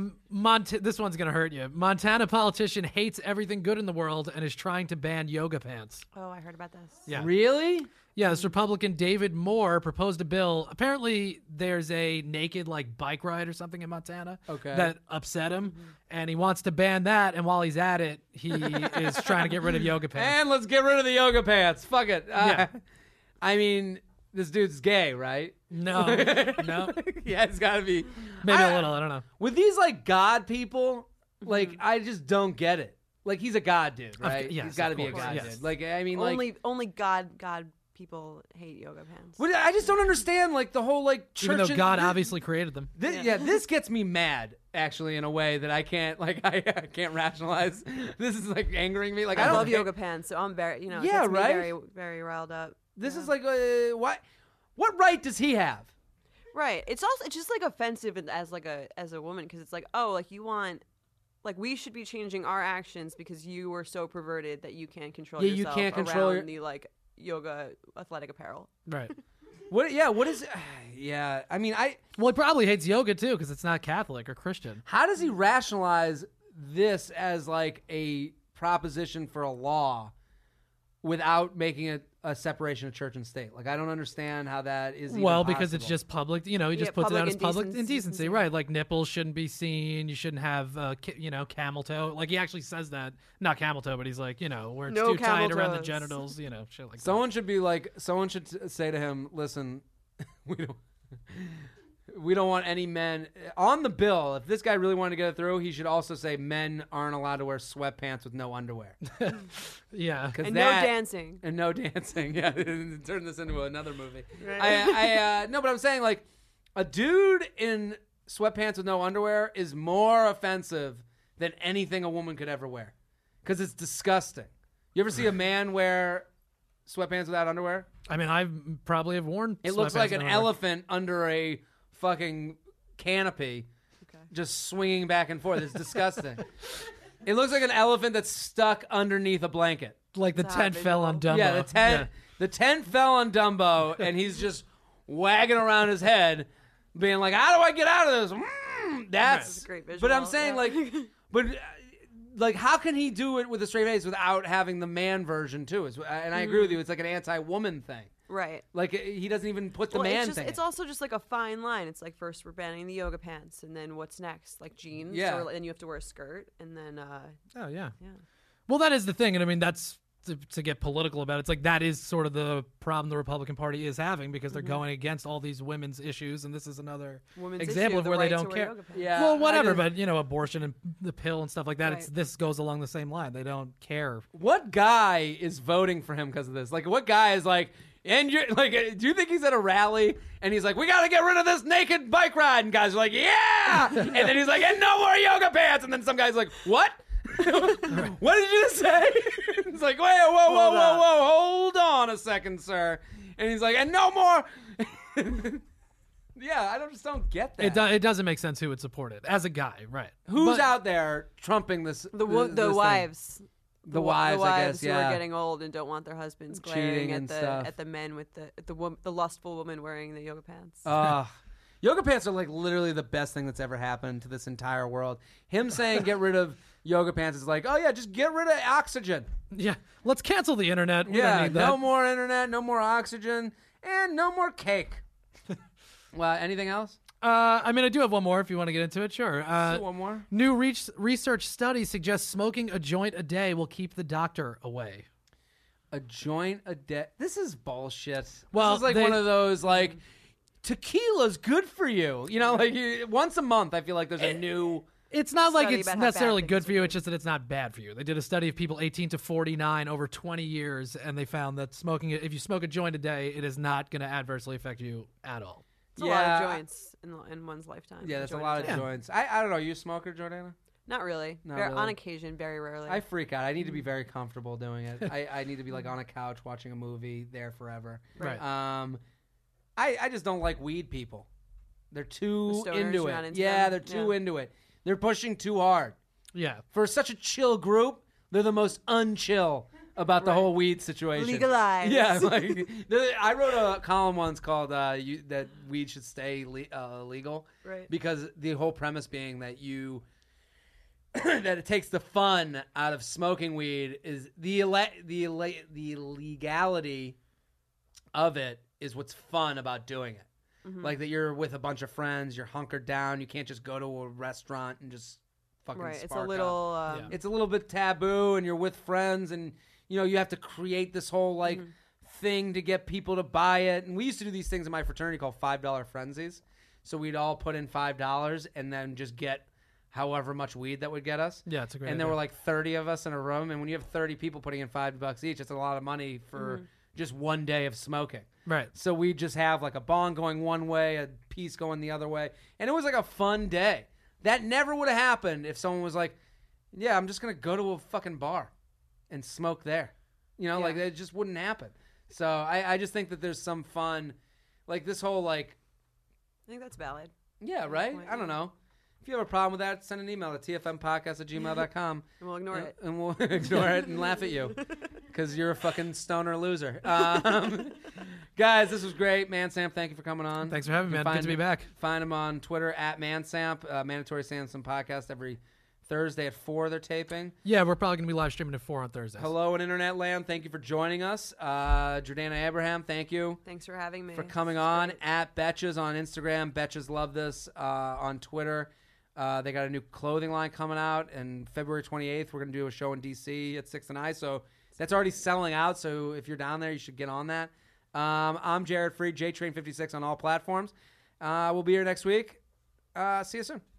This one's gonna hurt you. Montana politician hates everything good in the world and is trying to ban yoga pants. Oh, I heard about this. Yeah. Really? Yeah, this Republican David Moore proposed a bill. Apparently, there's a naked like bike ride or something in Montana Okay. that upset him, and he wants to ban that. And while he's at it, he is trying to get rid of yoga pants. And let's get rid of the yoga pants. Fuck it. Yeah. I mean, this dude's gay, right? No, no, Yeah, it's gotta be. maybe a little. I don't know. With these like God people, like I just don't get it. Like he's a God dude, right? yes, He's got to of be a course, God yes. dude. Like I mean, like Only God people hate yoga pants. what- I just don't understand like the whole like church. Even though and- God this- obviously created them. this gets me mad actually in a way that I can't like I can't rationalize. This is like angering me. Like I I don't love hate- yoga pants, so I'm very, it Yeah, gets me right? very, very riled up. This is like what right does he have? Right. It's just like offensive as a woman because it's like, oh, like you want, like we should be changing our actions because you were so perverted that you can't control Yeah, you yourself can't control around the like yoga athletic apparel. Right. What? Yeah. What is? Yeah. I mean, Well, he probably hates yoga too because it's not Catholic or Christian. how does he rationalize this as like a proposition for a law without making it a separation of church and state? Like I don't understand how that is. Even Well, because it's possible. just public, he just Yeah, puts it public out as public indecency. indecency, right? Like nipples shouldn't be seen. You shouldn't have, camel toe. Like he actually says that, not camel toe, but he's like, where it's No too tight camel around the toes. genitals, shit like Someone should be like, someone should say to him, listen, we don't want any men on the bill. If this guy really wanted to get it through, he should also say men aren't allowed to wear sweatpants with no underwear. that. Yeah. And no dancing. And no dancing. Yeah, turn this into another movie. Right. No, but I'm saying like a dude in sweatpants with no underwear is more offensive than anything a woman could ever wear because it's disgusting. You ever see a man wear sweatpants without underwear? I mean, I probably have worn. It looks sweatpants like with an underwear. elephant under a fucking canopy, just swinging back and forth. It's disgusting. It looks like an elephant that's stuck underneath a blanket. Like the It's tent not fell on Dumbo. Yeah, the tent fell on Dumbo, and he's just wagging around his head, being like, "How do I get out of this?" That's a great But visual, I'm saying yeah. like, how can he do it with a straight face without having the man version too? And I agree with you. It's like an anti-woman thing. Right. Like he doesn't even put the man thing. It's also just like a fine line. It's like first we're banning the yoga pants, and then what's next? Like jeans, Yeah. and you have to wear a skirt, and then Oh yeah. yeah. Well, that is the thing, and I mean that's to get political about it. It's like that is sort of the problem the Republican Party is having because they're going against all these women's issues, and this is another Women's example issue, of the where right they to don't wear care. yoga pants. Yeah. Well, whatever, I just- but abortion and the pill and stuff like that. Right. This goes along the same line. They don't care. What guy is voting for him because of this? Like, what guy is like, and you're like, do you think he's at a rally and he's like, we got to get rid of this naked bike ride? And guys are like, yeah. And then he's like, and no more yoga pants. And then some guy's like, what? What did you just say? It's like, wait, whoa, hold on a second, sir. And he's like, and no more. Yeah, I just don't get that. It doesn't make sense who would support it as a guy, right? Who's But- out there trumping this? The this thing? wives. The wives, I guess, who yeah. are getting old and don't want their husbands Cheating glaring and at stuff. the men with the lustful woman wearing the yoga pants. Yoga pants are like literally the best thing that's ever happened to this entire world. Him saying get rid of yoga pants is like, oh yeah, just get rid of oxygen. Yeah, let's cancel the internet. We don't Yeah, need that. no more internet, no more oxygen, and no more cake. Well, anything else? I mean, I do have one more if you want to get into it. Sure. One more. New research study suggests smoking a joint a day will keep the doctor away. A joint a day. This is bullshit. Well, this is like they- one of those like tequila's good for you. You know, like once a month. I feel like there's a new. It's not like Study it's about how necessarily bad good things for you. It's just that it's not bad for you. They did a study of people 18 to 49 over 20 years, and they found that if you smoke a joint a day, it is not going to adversely affect you at all. It's a lot of joints in one's lifetime. Yeah, that's a joint lot of day. joints. I don't know. You a smoker, Jordana? Not really. Not Very, really. On occasion, very rarely. I freak out. I need to be very comfortable doing it. I need to be like on a couch watching a movie there forever. Right. I just don't like weed people. They're too The stoners, into you're it. not into Yeah, them? they're too Yeah. into it. They're pushing too hard. Yeah. For such a chill group, they're the most unchill about the whole weed situation. Legalized. Yeah, like I wrote a column once called that weed should stay legal. Right. Because the whole premise being that that it takes the fun out of smoking weed is the legality of it is what's fun about doing it. Like that you're with a bunch of friends, you're hunkered down, you can't just go to a restaurant and just fucking Right. It's a spark up. little. Yeah. It's a little bit taboo, and you're with friends, and you have to create this whole like thing to get people to buy it. And we used to do these things in my fraternity called $5 frenzies. So we'd all put in $5 and then just get however much weed that would get us. Yeah, it's a great And there idea. were like 30 of us in a room, and when you have 30 people putting in $5 each, it's a lot of money for just one day of smoking. Right. So we just have like a bong going one way, a piece going the other way, and it was like a fun day. That never would have happened if someone was like, "Yeah, I'm just gonna go to a fucking bar and smoke there." Like it just wouldn't happen. So I just think that there's some fun, like this whole like, I think that's valid. yeah, right? point, I don't yeah. know. If you have a problem with that, send an email to tfmpodcast@gmail.com. And we'll ignore it. And we'll ignore it and laugh at you because you're a fucking stoner loser. Guys, this was great. Mansamp, thank you for coming on. Thanks for having me, You man. can Good to be back. Find him on Twitter @Mansamp, Mandatory Sansom Podcast every Thursday at 4 they're taping. Yeah, we're probably going to be live streaming at 4 on Thursdays. Hello in Internet Land. Thank you for joining us. Jordana Abraham, thank you Thanks for having me. for coming It's on. great. @Betches on Instagram. Betches love this on Twitter. They got a new clothing line coming out, and February 28th, we're going to do a show in D.C. at 6 and I. So that's already selling out. So if you're down there, you should get on that. I'm Jared Freed, JTrain56 on all platforms. We'll be here next week. See you soon.